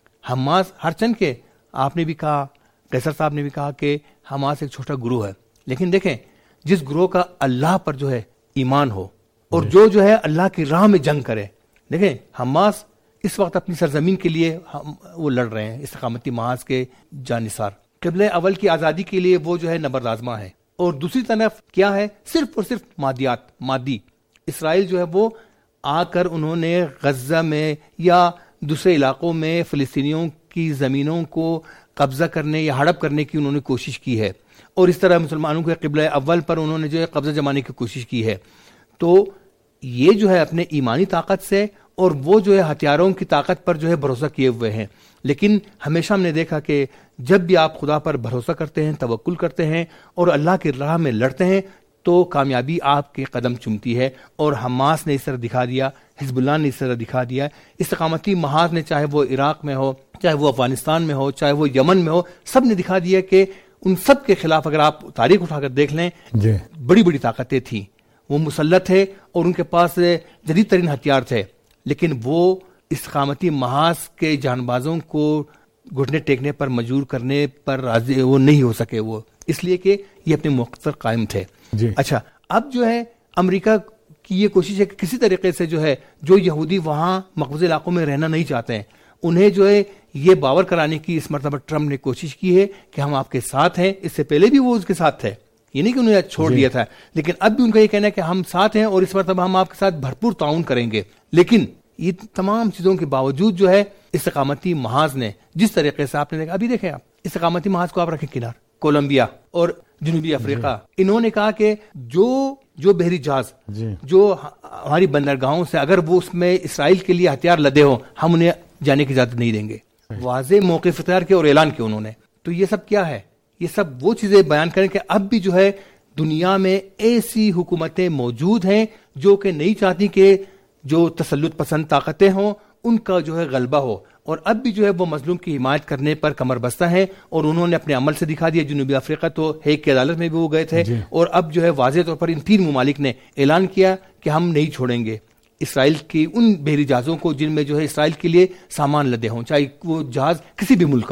حماس ہر چند کے, آپ نے بھی کہا, قیصر صاحب نے بھی کہا کہ حماس ایک چھوٹا گروہ ہے, لیکن دیکھیں جس گروہ کا اللہ پر جو ہے ایمان ہو اور جو جو ہے اللہ کی راہ میں جنگ کرے. دیکھیں حماس اس وقت اپنی سرزمین کے لیے وہ لڑ رہے ہیں, استقامتی محاذ کے جانثار, قبلہ اول کی آزادی کے لیے وہ جو ہے نبرد آزما ہے. اور دوسری طرف کیا ہے, صرف اور صرف مادیات, مادی. اسرائیل جو ہے وہ آ کر انہوں نے غزہ میں یا دوسرے علاقوں میں فلسطینیوں کی زمینوں کو قبضہ کرنے یا ہڑپ کرنے کی انہوں نے کوشش کی ہے, اور اس طرح مسلمانوں کے قبلہ اول پر انہوں نے جو ہے قبضہ جمانے کی کوشش کی ہے. تو یہ جو ہے اپنے ایمانی طاقت سے اور وہ جو ہے ہتھیاروں کی طاقت پر جو ہے بھروسہ کیے ہوئے ہیں. لیکن ہمیشہ ہم نے دیکھا کہ جب بھی آپ خدا پر بھروسہ کرتے ہیں, توکل کرتے ہیں اور اللہ کی راہ میں لڑتے ہیں تو کامیابی آپ کے قدم چومتی ہے. اور حماس نے اس طرح دکھا دیا, حزب اللہ نے اس طرح دکھا دیا, استقامتی محاذ نے, چاہے وہ عراق میں ہو, چاہے وہ افغانستان میں ہو, چاہے وہ یمن میں ہو, سب نے دکھا دیا کہ ان سب کے خلاف اگر آپ تاریخ اٹھا کر دیکھ لیں جی. بڑی بڑی طاقتیں تھیں, وہ مسلط ہے اور ان کے پاس جدید ترین ہتھیار تھے, لیکن وہ استقامتی محاذ کے جانبازوں کو گھٹنے ٹیکنے پر مجبور کرنے پر راضی وہ نہیں ہو سکے, وہ اس لیے کہ یہ اپنے موقع پر قائم تھے جی. اچھا, اب جو ہے امریکہ کی یہ کوشش ہے کہ کسی طریقے سے جو ہے جو یہودی وہاں مقبوضہ علاقوں میں رہنا نہیں چاہتے ہیں انہیں جو ہے یہ باور کرانے کی اس مرتبہ ٹرمپ نے کوشش کی ہے کہ ہم آپ کے ساتھ ہیں. اس سے پہلے بھی وہ اس کے ساتھ تھے, یہ نہیں کہ انہیں چھوڑ جی. دیا تھا, لیکن اب بھی ان کا یہ کہنا ہے کہ ہم ساتھ ہیں اور اس مرتبہ ہم آپ کے ساتھ بھرپور تعاون کریں گے. لیکن یہ تمام چیزوں کے باوجود جو ہے استقامتی محاذ نے جس طریقے سے آپ نے دیکھا, ابھی دیکھیں آپ استقامتی محاذ کو آپ رکھیں کنار, کولمبیا اور جنوبی افریقہ, انہوں نے کہا کہ جو جو بحری جہاز جی. جو ہماری بندرگاہوں سے اگر وہ اس میں اسرائیل کے لیے ہتھیار لدے ہوں ہم انہیں جانے کی اجازت نہیں دیں گے. واضح موقف اختیار کیا اور اعلان کیا انہوں نے. تو یہ سب کیا ہے, یہ سب وہ چیزیں بیان کریں کہ اب بھی جو ہے دنیا میں ایسی حکومتیں موجود ہیں جو کہ نہیں چاہتی کہ جو تسلط پسند طاقتیں ہوں ان کا جو ہے غلبہ ہو, اور اب بھی جو ہے وہ مظلوم کی حمایت کرنے پر کمر بستہ ہیں. اور انہوں نے اپنے عمل سے دکھا دیا, جنوبی افریقہ تو ہیگ کی عدالت میں بھی وہ گئے تھے جی. اور اب جو ہے واضح طور پر ان تین ممالک نے اعلان کیا کہ ہم نہیں چھوڑیں گے اسرائیل کی ان بحری جہازوں کو جن میں جو ہے اسرائیل کے لیے سامان لدے ہوں, چاہے وہ جہاز کسی بھی ملک کا ہو.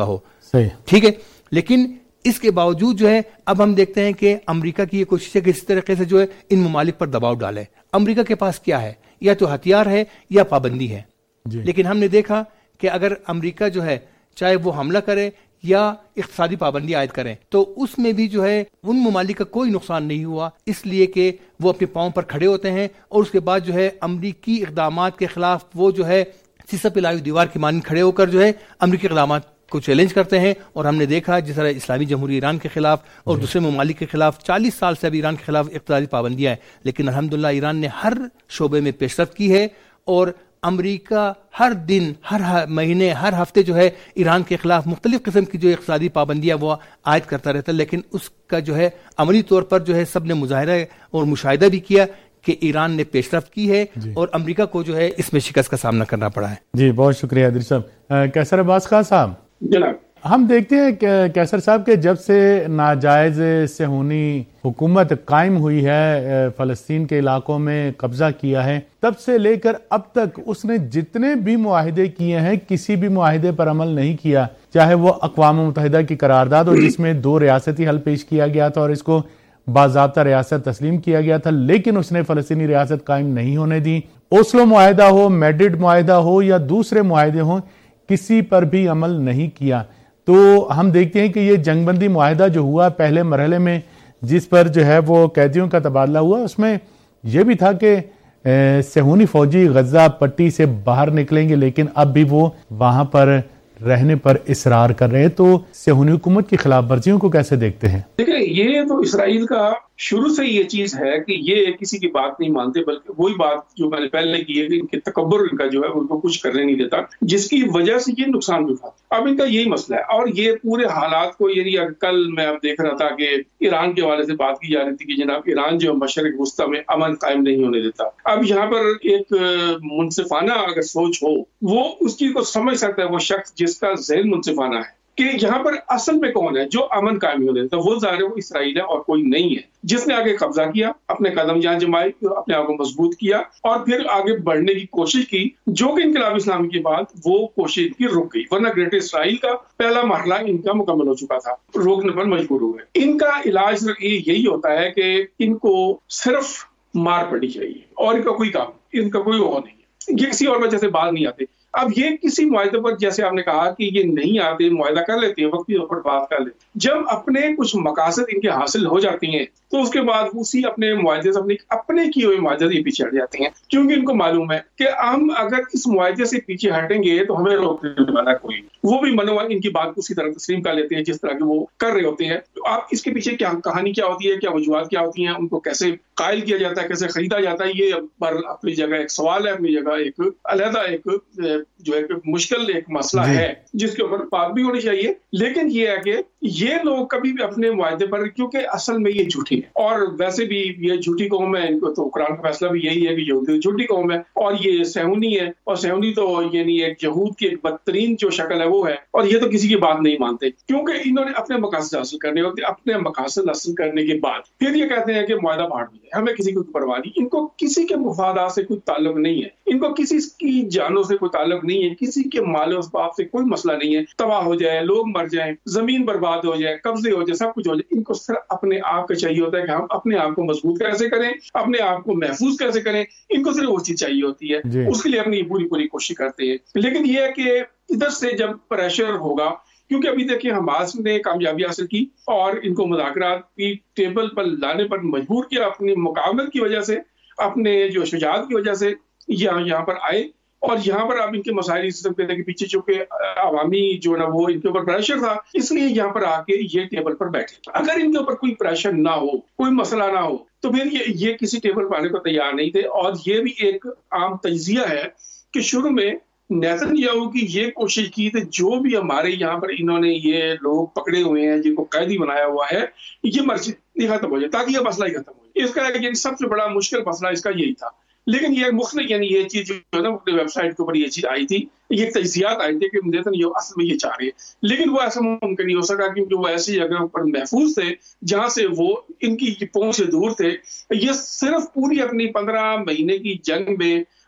ٹھیک ہے. لیکن اس کے باوجود جو ہے اب ہم دیکھتے ہیں کہ امریکہ کی یہ کوشش ہے کہ اس طریقے سے جو ہے ان ممالک پر دباؤ ڈالے. امریکہ کے پاس کیا ہے؟ یا تو ہتھیار ہے یا پابندی ہے. لیکن ہم نے دیکھا کہ اگر امریکہ جو ہے چاہے وہ حملہ کرے یا اقتصادی پابندی عائد کریں تو اس میں بھی جو ہے ان ممالک کا کوئی نقصان نہیں ہوا، اس لیے کہ وہ اپنے پاؤں پر کھڑے ہوتے ہیں اور اس کے بعد جو ہے امریکی اقدامات کے خلاف وہ جو ہے سیسا پلائی دیوار کی مانند کھڑے ہو کر جو ہے امریکی اقدامات کو چیلنج کرتے ہیں. اور ہم نے دیکھا جس طرح اسلامی جمہوریہ ایران کے خلاف اور دوسرے ممالک کے خلاف چالیس سال سے اب ایران کے خلاف اقتصادی پابندیاں ہیں، لیکن الحمدللہ ایران نے ہر شعبے میں پیش رفت کی ہے اور امریکہ ہر دن ہر مہینے ہر ہفتے جو ہے ایران کے خلاف مختلف قسم کی جو اقتصادی پابندیاں وہ عائد کرتا رہتا ہے. لیکن اس کا جو ہے عملی طور پر جو ہے سب نے مظاہرہ اور مشاہدہ بھی کیا کہ ایران نے پیش رفت کی ہے جی. اور امریکہ کو جو ہے اس میں شکست کا سامنا کرنا پڑا ہے. جی بہت شکریہ ادریس صاحب. کیسر عباس خان صاحب، جناب ہم دیکھتے ہیں کہ کیسر صاحب کے جب سے ناجائز صہیونی حکومت قائم ہوئی ہے، فلسطین کے علاقوں میں قبضہ کیا ہے، تب سے لے کر اب تک اس نے جتنے بھی معاہدے کیے ہیں کسی بھی معاہدے پر عمل نہیں کیا، چاہے وہ اقوام متحدہ کی قرارداد ہو جس میں دو ریاستی حل پیش کیا گیا تھا اور اس کو باضابطہ ریاست تسلیم کیا گیا تھا، لیکن اس نے فلسطینی ریاست قائم نہیں ہونے دی. اوسلو معاہدہ ہو، میڈرڈ معاہدہ ہو یا دوسرے معاہدے ہوں، کسی پر بھی عمل نہیں کیا. تو ہم دیکھتے ہیں کہ یہ جنگ بندی معاہدہ جو ہوا پہلے مرحلے میں جس پر جو ہے وہ قیدیوں کا تبادلہ ہوا، اس میں یہ بھی تھا کہ صہیونی فوجی غزہ پٹی سے باہر نکلیں گے، لیکن اب بھی وہ وہاں پر رہنے پر اصرار کر رہے ہیں. تو صہیونی حکومت کی خلاف ورزیوں کو کیسے دیکھتے ہیں؟ دیکھیں، یہ تو اسرائیل کا شروع سے یہ چیز ہے کہ یہ کسی کی بات نہیں مانتے، بلکہ وہی بات جو میں نے پہلے کی ہے کہ ان کے تکبر ان کا جو ہے ان کو کچھ کرنے نہیں دیتا، جس کی وجہ سے یہ نقصان بھی اٹھاتے. اب ان کا یہی مسئلہ ہے اور یہ پورے حالات کو، یعنی کل میں اب دیکھ رہا تھا کہ ایران کے حوالے سے بات کی جا رہی تھی کہ جناب ایران جو مشرق وسطیٰ میں امن قائم نہیں ہونے دیتا. اب یہاں پر ایک منصفانہ اگر سوچ ہو وہ اس چیز کو سمجھ سکتا ہے، وہ شخص جس کا ذہن منصفانہ ہے کہ یہاں پر اصل میں کون ہے جو امن قائم ہونے دیتا. وہ ظاہر ہے وہ اسرائیل ہے اور کوئی نہیں ہے، جس نے آگے قبضہ کیا، اپنے قدم جہاں جمائے، اپنے آپ کو مضبوط کیا اور پھر آگے بڑھنے کی کوشش کی، جو کہ انقلاب اسلامی کے بعد وہ کوشش کی رک گئی. ورنہ گریٹر اسرائیل کا پہلا مرحلہ ان کا مکمل ہو چکا تھا، روکنے پر مجبور ہوئے. ان کا علاج یہی ہوتا ہے کہ ان کو صرف مار پڑنی چاہیے اور ان کا کوئی کام، ان کا کوئی وہ نہیں ہے، یہ کسی اور وجہ سے باز نہیں آتے. اب یہ کسی معاہدے پر جیسے آپ نے کہا کہ یہ نہیں آتے، معاہدہ کر لیتے ہیں، وقتی طور پر بات کر لیتے ہیں. جب اپنے کچھ مقاصد ان کے حاصل ہو جاتی ہیں تو اس کے بعد اسی اپنے معاہدے سے اپنے اپنے کیے ہوئے معاہدے سے پیچھے ہٹ جاتے ہیں، کیونکہ ان کو معلوم ہے کہ ہم اگر اس معاہدے سے پیچھے ہٹیں گے تو ہمیں روکنے والا کوئی. وہ بھی منوان ان کی بات کو اسی طرح تسلیم کر لیتے ہیں جس طرح کے وہ کر رہے ہوتے ہیں. تو آپ اس کے پیچھے کیا کہانی کیا ہوتی ہے، کیا وجوہات کیا ہوتی ہیں، ان کو کیسے قائل کیا جاتا ہے، کیسے خریدا جاتا ہے، یہ پر اپنی جگہ ایک سوال ہے، اپنی جگہ ایک علیحدہ ایک جو ہے مشکل ایک مسئلہ ہے جس کے اوپر بات بھی ہونی چاہیے. لیکن یہ ہے کہ یہ لوگ کبھی بھی اپنے معاہدے پر، کیونکہ اصل میں یہ جھوٹی ہے اور ویسے بھی یہ جھوٹی قوم ہے، ان کو تو قرآن کا فیصلہ بھی یہی ہے کہ یہ جھوٹی قوم ہے اور یہ صہیونی ہے، اور صہیونی تو یعنی ایک یہود کی ایک بدترین جو شکل ہے وہ ہے، اور یہ تو کسی کی بات نہیں مانتے کیونکہ انہوں نے اپنے مقاصد حاصل کرنے ہوتے. اپنے مقاصد حاصل کرنے کے بعد پھر یہ کہتے ہیں کہ معاہدہ پھاڑ دیا، ہمیں کسی کو پرواہ نہیں. ان کو کسی کے مفادات سے کوئی تعلق نہیں ہے، ان کو کسی کی جانوں سے کوئی تعلق نہیں ہے، کسی کے مال و اسباب سے کوئی مسئلہ نہیں ہے. تباہ ہو جائے، لوگ مر جائیں، زمین برباد ہو جائے، قبضے ہو جائے، سب کچھ ہو جائے، ان کو صرف اپنے آپ کا چاہیے ہوتا ہے کہ ہم اپنے آپ کو مضبوط کیسے کریں، اپنے آپ کو محفوظ کیسے کریں. ان کو صرف وہ چیز چاہیے ہوتی ہے جی. اس کے لیے اپنی پوری پوری کوشش کرتے ہیں. لیکن یہ ہے کہ ادھر سے جب پریشر ہوگا، کیونکہ ابھی دیکھیں حماس نے کامیابی حاصل کی اور ان کو مذاکرات کی ٹیبل پر لانے پر مجبور کیا، اپنی مقاومت کی وجہ سے، اپنے جو شجاعت کی وجہ سے یہاں یہاں پر آئے. اور یہاں پر اب ان کے مسائل اس سب کے پیچھے چونکہ عوامی جو نا وہ ان کے اوپر پریشر تھا، اس لیے یہاں پر آ کے یہ ٹیبل پر بیٹھے. اگر ان کے اوپر کوئی پریشر نہ ہو، کوئی مسئلہ نہ ہو، تو پھر یہ یہ کسی ٹیبل پر آنے کو تیار نہیں تھے. اور یہ بھی ایک عام تجزیہ ہے کہ شروع میں نیتن یاہو کی یہ کوشش کی تھی، جو بھی ہمارے یہاں پر انہوں نے یہ لوگ پکڑے ہوئے ہیں جن کو قیدی بنایا ہوا ہے، یہ مرضی ختم ہو جائے تاکہ یہ مسئلہ ہی ختم ہو جائے. اس کا یہ سب سے بڑا مشکل مسئلہ اس کا یہی تھا. لیکن یہ مختلف یعنی یہ چیز جو ہے نا اپنے ویب سائٹ کے اوپر یہ چیز آئی تھی، یہ تجزیات آئی تھی کہ نیتن یاہو اصل میں یہ چاہ رہے ہیں، لیکن وہ ایسا ممکن نہیں ہو سکا کیونکہ وہ ایسی جگہ پر محفوظ تھے جہاں سے وہ ان کی پہنچ سے دور تھے. یہ صرف پوری اپنی پندرہ مہینے کی جنگ میں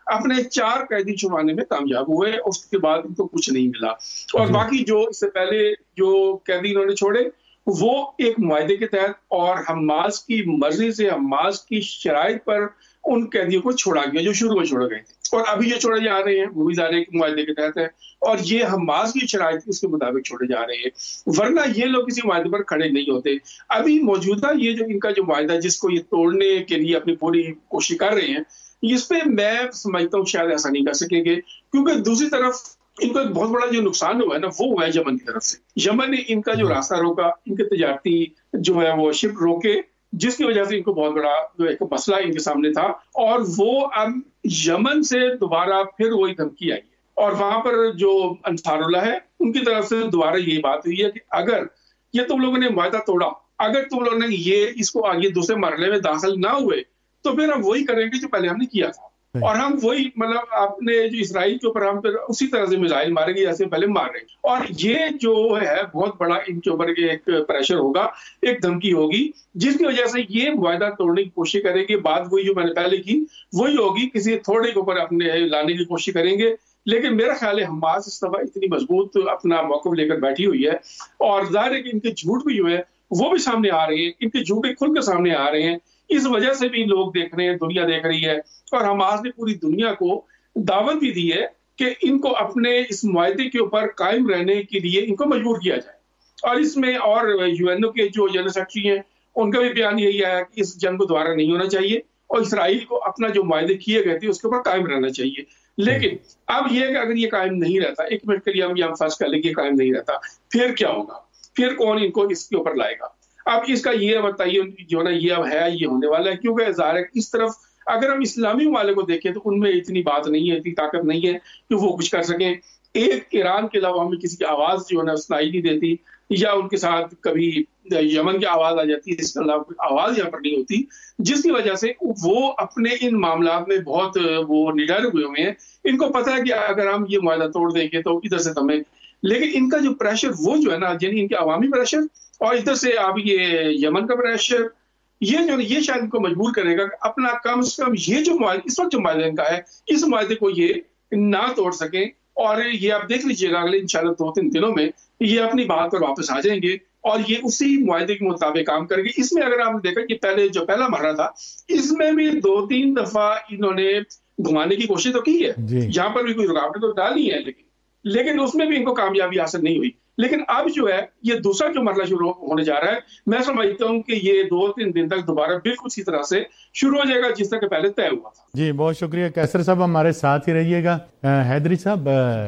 اپنے چار قیدی چھڑوانے میں کامیاب ہوئے، اس کے بعد ان کو کچھ نہیں ملا. اور باقی جو اس سے پہلے جو قیدی انہوں نے چھوڑے وہ ایک معاہدے کے تحت اور حماس کی مرضی سے، حماس کی شرائط پر ان قیدیوں کو چھوڑا گیا جو شروع میں چھوڑے گئے تھے. اور ابھی جو چھوڑے جا رہے ہیں وہ بھی ظاہر ایک معاہدے کے تحت ہے، اور یہ حماس کی شرائط اس کے مطابق چھوڑے جا رہے ہیں، ورنہ یہ لوگ کسی معاہدے پر کھڑے نہیں ہوتے. ابھی موجودہ یہ جو ان کا جو معاہدہ جس کو یہ توڑنے کے لیے اپنی پوری کوشش کر رہے ہیں، اس پہ میں سمجھتا ہوں شاید ایسا نہیں کر سکیں گے، کیونکہ دوسری طرف ان کو ایک بہت بڑا جو نقصان ہوا ہے نا وہ ہوا ہے یمن کی طرف سے. یمن نے ان کا جو راستہ روکا، ان کے تجارتی جو ہے وہ شپ روکے، جس کی وجہ سے ان کو بہت بڑا جو ایک مسئلہ ان کے سامنے تھا. اور وہ اب یمن سے دوبارہ پھر وہی دھمکی آئی ہے، اور وہاں پر جو انصار اللہ ہے ان کی طرف سے دوبارہ یہی بات ہوئی ہے کہ اگر یہ تم لوگوں نے معاہدہ توڑا، اگر تم لوگوں نے یہ اس کو آگے دوسرے مرحلے میں داخل نہ ہوئے تو پھر ہم وہی کریں گے جو پہلے ہم نے کیا تھا، اور ہم وہی مطلب اپنے جو اسرائیل کے اوپر ہم پھر اسی طرح سے میزائل ماریں گے جیسے پہلے مار رہے ہیں. اور یہ جو ہے بہت بڑا ان کے اوپر ایک پریشر ہوگا، ایک دھمکی ہوگی، جس کی وجہ سے یہ معاہدہ توڑنے کی کوشش کریں گے. بات وہی جو میں نے پہلے کی وہی ہوگی، کسی تھوڑے کے اوپر اپنے لانے کی کوشش کریں گے. لیکن میرا خیال ہے حماس اس دفعہ اتنی مضبوط اپنا موقف لے کر بیٹھی ہوئی ہے، اور ظاہر ہے کہ ان کے جھوٹ بھی جو ہے وہ بھی سامنے آ رہے ہیں، ان کے جھوٹ کھل کے سامنے آ رہے ہیں. اس وجہ سے بھی لوگ دیکھ رہے ہیں، دنیا دیکھ رہی ہے، اور حماس نے پوری دنیا کو دعوت بھی دی ہے کہ ان کو اپنے اس معاہدے کے اوپر قائم رہنے کے لیے ان کو مجبور کیا جائے. اور اس میں اور یو این او کے جو جنرل سیکرٹری ہیں ان کا بھی بیان یہی ہے کہ اس جنگ کو دوبارہ نہیں ہونا چاہیے، اور اسرائیل کو اپنا جو معاہدے کیے گئے تھے اس کے اوپر قائم رہنا چاہیے. لیکن اب یہ کہ اگر یہ قائم نہیں رہتا، ایک منٹ کے لیے ہم یہ فرض کر لیں کہ یہ قائم نہیں رہتا، پھر کیا ہوگا؟ پھر کون ان کو اس کے اوپر لائے گا؟ اب اس کا یہ بتائیے جو نا یہ اب ہے، یہ ہونے والا ہے، کیونکہ ظاہر ہے اس طرف اگر ہم اسلامی ممالک کو دیکھیں تو ان میں اتنی بات نہیں ہے، اتنی طاقت نہیں ہے کہ وہ کچھ کر سکیں. ایک ایران کے علاوہ ہمیں کسی کی آواز جو ہے نا سنائی نہیں دیتی، یا ان کے ساتھ کبھی یمن کی آواز آ جاتی ہے، اس کے علاوہ آواز یہاں پر نہیں ہوتی، جس کی وجہ سے وہ اپنے ان معاملات میں بہت وہ نڈر ہوئے ہوئے ہیں. ان کو پتہ ہے کہ اگر ہم یہ معاہدہ توڑ دیں گے تو ادھر سے تمہیں، لیکن ان کا جو پریشر وہ جو ہے نا، یعنی ان کے عوامی پریشر اور ادھر سے اب یہ یمن کا پریشر، یہ جو یہ شاید ان کو مجبور کرے گا کہ اپنا کم سے کم یہ جو معاہدہ اس وقت جو معاہدہ ان کا ہے، اس معاہدے کو یہ نہ توڑ سکیں. اور یہ آپ دیکھ لیجیے گا اگلے انشاءاللہ دو تین دنوں میں یہ اپنی بات پر واپس آ جائیں گے اور یہ اسی معاہدے کے مطابق کام کریں گے. اس میں اگر آپ نے دیکھا کہ پہلے جو پہلا مرحلہ تھا اس میں بھی دو تین دفعہ انہوں نے گھمانے کی کوشش تو کی ہے، یہاں پر بھی کوئی رکاوٹیں تو ڈالی ہیں، لیکن لیکن اس میں بھی ان کو کامیابی حاصل نہیں ہوئی. لیکن اب جو ہے یہ دوسرا جو مرحلہ شروع ہونے جا رہا ہے، میں سمجھتا ہوں کہ یہ دو تین دن تک دوبارہ بالکل اسی طرح سے شروع ہو جائے گا جس طرح کہ پہلے طے ہوا تھا. جی بہت شکریہ کیسر صاحب، ہمارے ساتھ ہی رہیے گا. حیدری صاحب،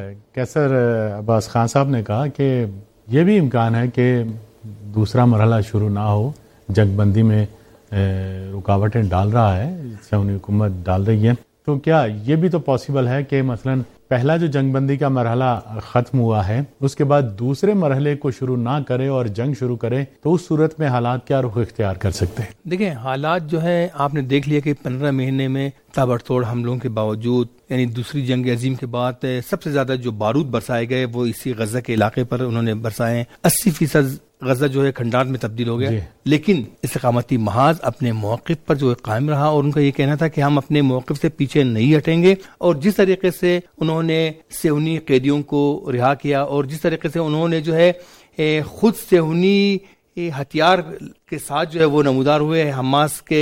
کیسر عباس خان صاحب نے کہا کہ یہ بھی امکان ہے کہ دوسرا مرحلہ شروع نہ ہو، جنگ بندی میں رکاوٹیں ڈال رہا ہے، سعودی حکومت ڈال رہی ہے، تو کیا یہ بھی تو پاسبل ہے کہ مثلاً پہلا جو جنگ بندی کا مرحلہ ختم ہوا ہے اس کے بعد دوسرے مرحلے کو شروع نہ کرے اور جنگ شروع کرے، تو اس صورت میں حالات کیا رخ اختیار کر سکتے ہیں؟ دیکھیں حالات جو ہے آپ نے دیکھ لیا کہ پندرہ مہینے میں تابڑ توڑ حملوں کے باوجود، یعنی دوسری جنگ عظیم کے بعد سب سے زیادہ جو بارود برسائے گئے وہ اسی غزہ کے علاقے پر انہوں نے برسائے. اسی فیصد غزہ جو ہے کھنڈار میں تبدیل ہو گیا جی. لیکن استقامتی محاذ اپنے موقف پر جو ہے قائم رہا، اور ان کا یہ کہنا تھا کہ ہم اپنے موقف سے پیچھے نہیں ہٹیں گے. اور جس طریقے سے انہوں نے صہیونی قیدیوں کو رہا کیا، اور جس طریقے سے انہوں نے جو ہے خود صہیونی ہتھیار کے ساتھ جو ہے وہ نمودار ہوئے حماس کے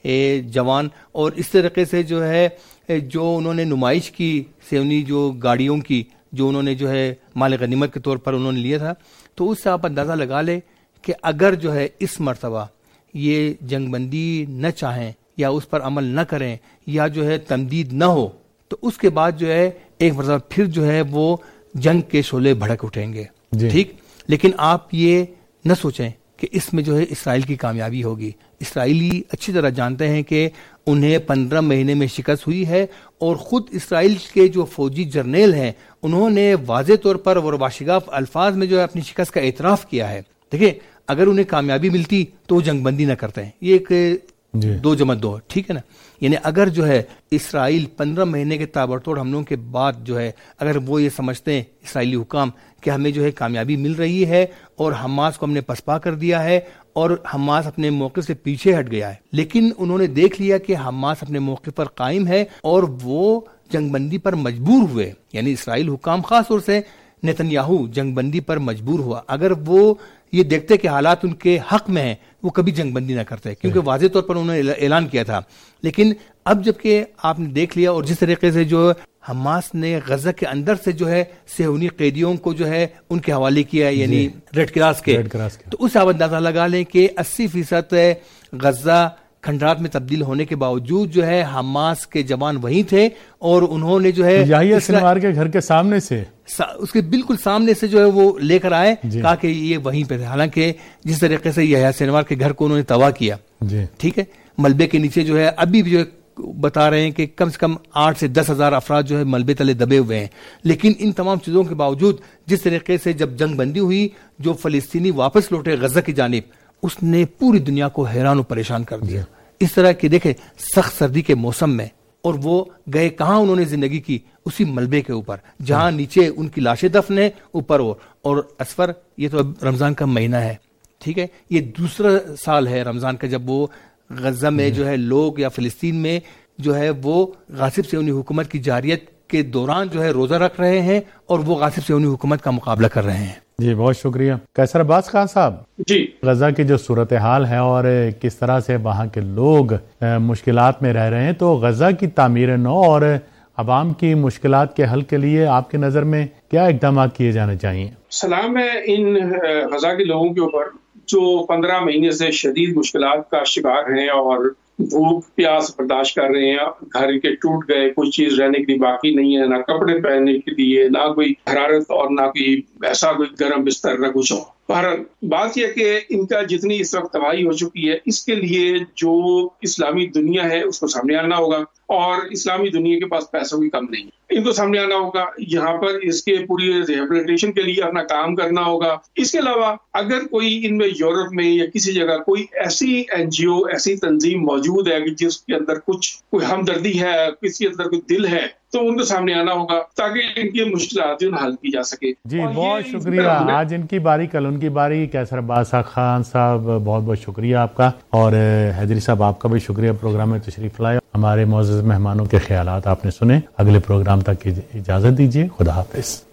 جوان، اور اس طریقے سے جو ہے جو انہوں نے نمائش کی صہیونی جو گاڑیوں کی جو انہوں نے جو ہے مال غنیمت کے طور پر انہوں نے لیا تھا، تو اس سے آپ اندازہ لگا لیں کہ اگر جو ہے اس مرتبہ یہ جنگ بندی نہ چاہیں یا اس پر عمل نہ کریں یا جو ہے تمدید نہ ہو، تو اس کے بعد جو ہے ایک مرتبہ پھر جو ہے وہ جنگ کے شعلے بھڑک اٹھیں گے جی. ٹھیک، لیکن آپ یہ نہ سوچیں کہ اس میں جو ہے اسرائیل کی کامیابی ہوگی. اسرائیلی اچھی طرح جانتے ہیں کہ انہیں پندرہ مہینے میں شکست ہوئی ہے، اور خود اسرائیل کے جو فوجی جرنیل ہیں انہوں نے واضح طور پر اور واشگاف الفاظ میں جو ہے اپنی شکست کا اعتراف کیا ہے. دیکھیں اگر انہیں کامیابی ملتی تو وہ جنگ بندی نہ کرتے ہیں، یہ ایک جی. دو جمع دو، ٹھیک ہے نا. یعنی اگر جو ہے اسرائیل پندرہ مہینے کے تابڑ توڑ حملوں کے بعد جو ہے اگر وہ یہ سمجھتے ہیں اسرائیلی حکام کہ ہمیں جو ہے کامیابی مل رہی ہے اور حماس کو ہم نے پسپا کر دیا ہے اور حماس اپنے موقف سے پیچھے ہٹ گیا ہے، لیکن انہوں نے دیکھ لیا کہ حماس اپنے موقف پر قائم ہے اور وہ جنگ بندی پر مجبور ہوئے، یعنی اسرائیل حکام خاص طور سے نیتنیاہو جنگ بندی پر مجبور ہوا، اگر وہ یہ دیکھتے کہ حالات ان کے حق میں ہیں وہ کبھی جنگ بندی نہ کرتے، کیونکہ واضح طور پر انہوں نے اعلان کیا تھا. لیکن اب جب کہ آپ نے دیکھ لیا اور جس طریقے سے جو حماس نے غزہ کے اندر سے جو ہے صہیونی قیدیوں کو جو ہے ان کے حوالے کیا، یعنی ریڈ کراس کے، تو اس سے آپ اندازہ لگا لیں کہ اسی فیصد غزہ کھنڈرات میں تبدیل ہونے کے باوجود جو ہے حماس کے جوان وہیں تھے اور انہوں نے جو ہے یحییٰ سنوار کے گھر کے سامنے سے اس کے بالکل سامنے سے جو ہے وہ لے کر آئے، کہا کہ یہ وہیں پہ تھے. حالانکہ جس طریقے سے یحییٰ سنوار کے گھر کو انہوں نے تباہ کیا، ٹھیک ہے، ملبے کے نیچے جو ہے ابھی بھی جو بتا رہے ہیں کہ کم سے کم آٹھ سے دس ہزار افراد جو ہے ملبے تلے دبے ہوئے ہیں. لیکن ان تمام چیزوں کے باوجود جس طریقے سے جب جنگ بندی ہوئی، جو فلسطینی واپس لوٹے غزہ کی جانب، اس نے پوری دنیا کو حیران و پریشان کر دیا. اس طرح کہ دیکھیں سخت سردی کے موسم میں، اور وہ گئے کہاں، انہوں نے زندگی کی اسی ملبے کے اوپر جہاں نیچے ان کی لاشیں دفن ہیں، اوپر اور اور اسفر یہ تو اب رمضان کا مہینہ ہے، ٹھیک ہے، یہ دوسرا سال ہے رمضان کا جب وہ غزہ میں جو ہے لوگ یا فلسطین میں جو ہے وہ غاصب صہیونی حکومت کی جاریت کے دوران جو ہے روزہ رکھ رہے ہیں اور وہ غاصب صہیونی حکومت کا مقابلہ کر رہے ہیں. جی بہت شکریہ. قیصر عباس خان صاحب، جی غزہ کی جو صورتحال ہے اور کس طرح سے وہاں کے لوگ مشکلات میں رہ رہے ہیں، تو غزہ کی تعمیر نو اور عوام کی مشکلات کے حل کے لیے آپ کی نظر میں کیا اقدامات کیے جانے چاہیے؟ سلام ہے ان غزہ کے لوگوں کے اوپر جو پندرہ مہینے سے شدید مشکلات کا شکار ہیں اور بھوک پیاس برداشت کر رہے ہیں. گھر کے ٹوٹ گئے، کوئی چیز رہنے کے لیے باقی نہیں ہے، نہ کپڑے پہننے کے لیے، نہ کوئی حرارت اور نہ کوئی ایسا کوئی گرم بستر نہ کچھ ہو. بہرحال بات یہ کہ ان کا جتنی اس وقت تباہی ہو چکی ہے، اس کے لیے جو اسلامی دنیا ہے اس کو سامنے آنا ہوگا، اور اسلامی دنیا کے پاس پیسوں کی کم نہیں، ان کو سامنے آنا ہوگا. یہاں پر اس کے پوری ریہیبلیٹیشن کے لیے اپنا کام کرنا ہوگا. اس کے علاوہ اگر کوئی ان میں یورپ میں یا کسی جگہ کوئی ایسی این جی او ایسی تنظیم موجود ہے کہ جس کے اندر کچھ کوئی ہمدردی ہے، کسی کے اندر کوئی دل ہے، تو ان کو سامنے آنا ہوگا تاکہ ان کی مشکلات جو حل کی جا سکے. جی بہت شکریہ. آج ان کی باری کل ان کی باری. قیصر عباس خان صاحب بہت بہت شکریہ آپ کا، اور حیدری صاحب آپ کا بھی شکریہ پروگرام میں تشریف لائے. ہمارے معزز مہمانوں کے خیالات آپ نے سنے. اگلے پروگرام تک اجازت دیجیے. خدا حافظ.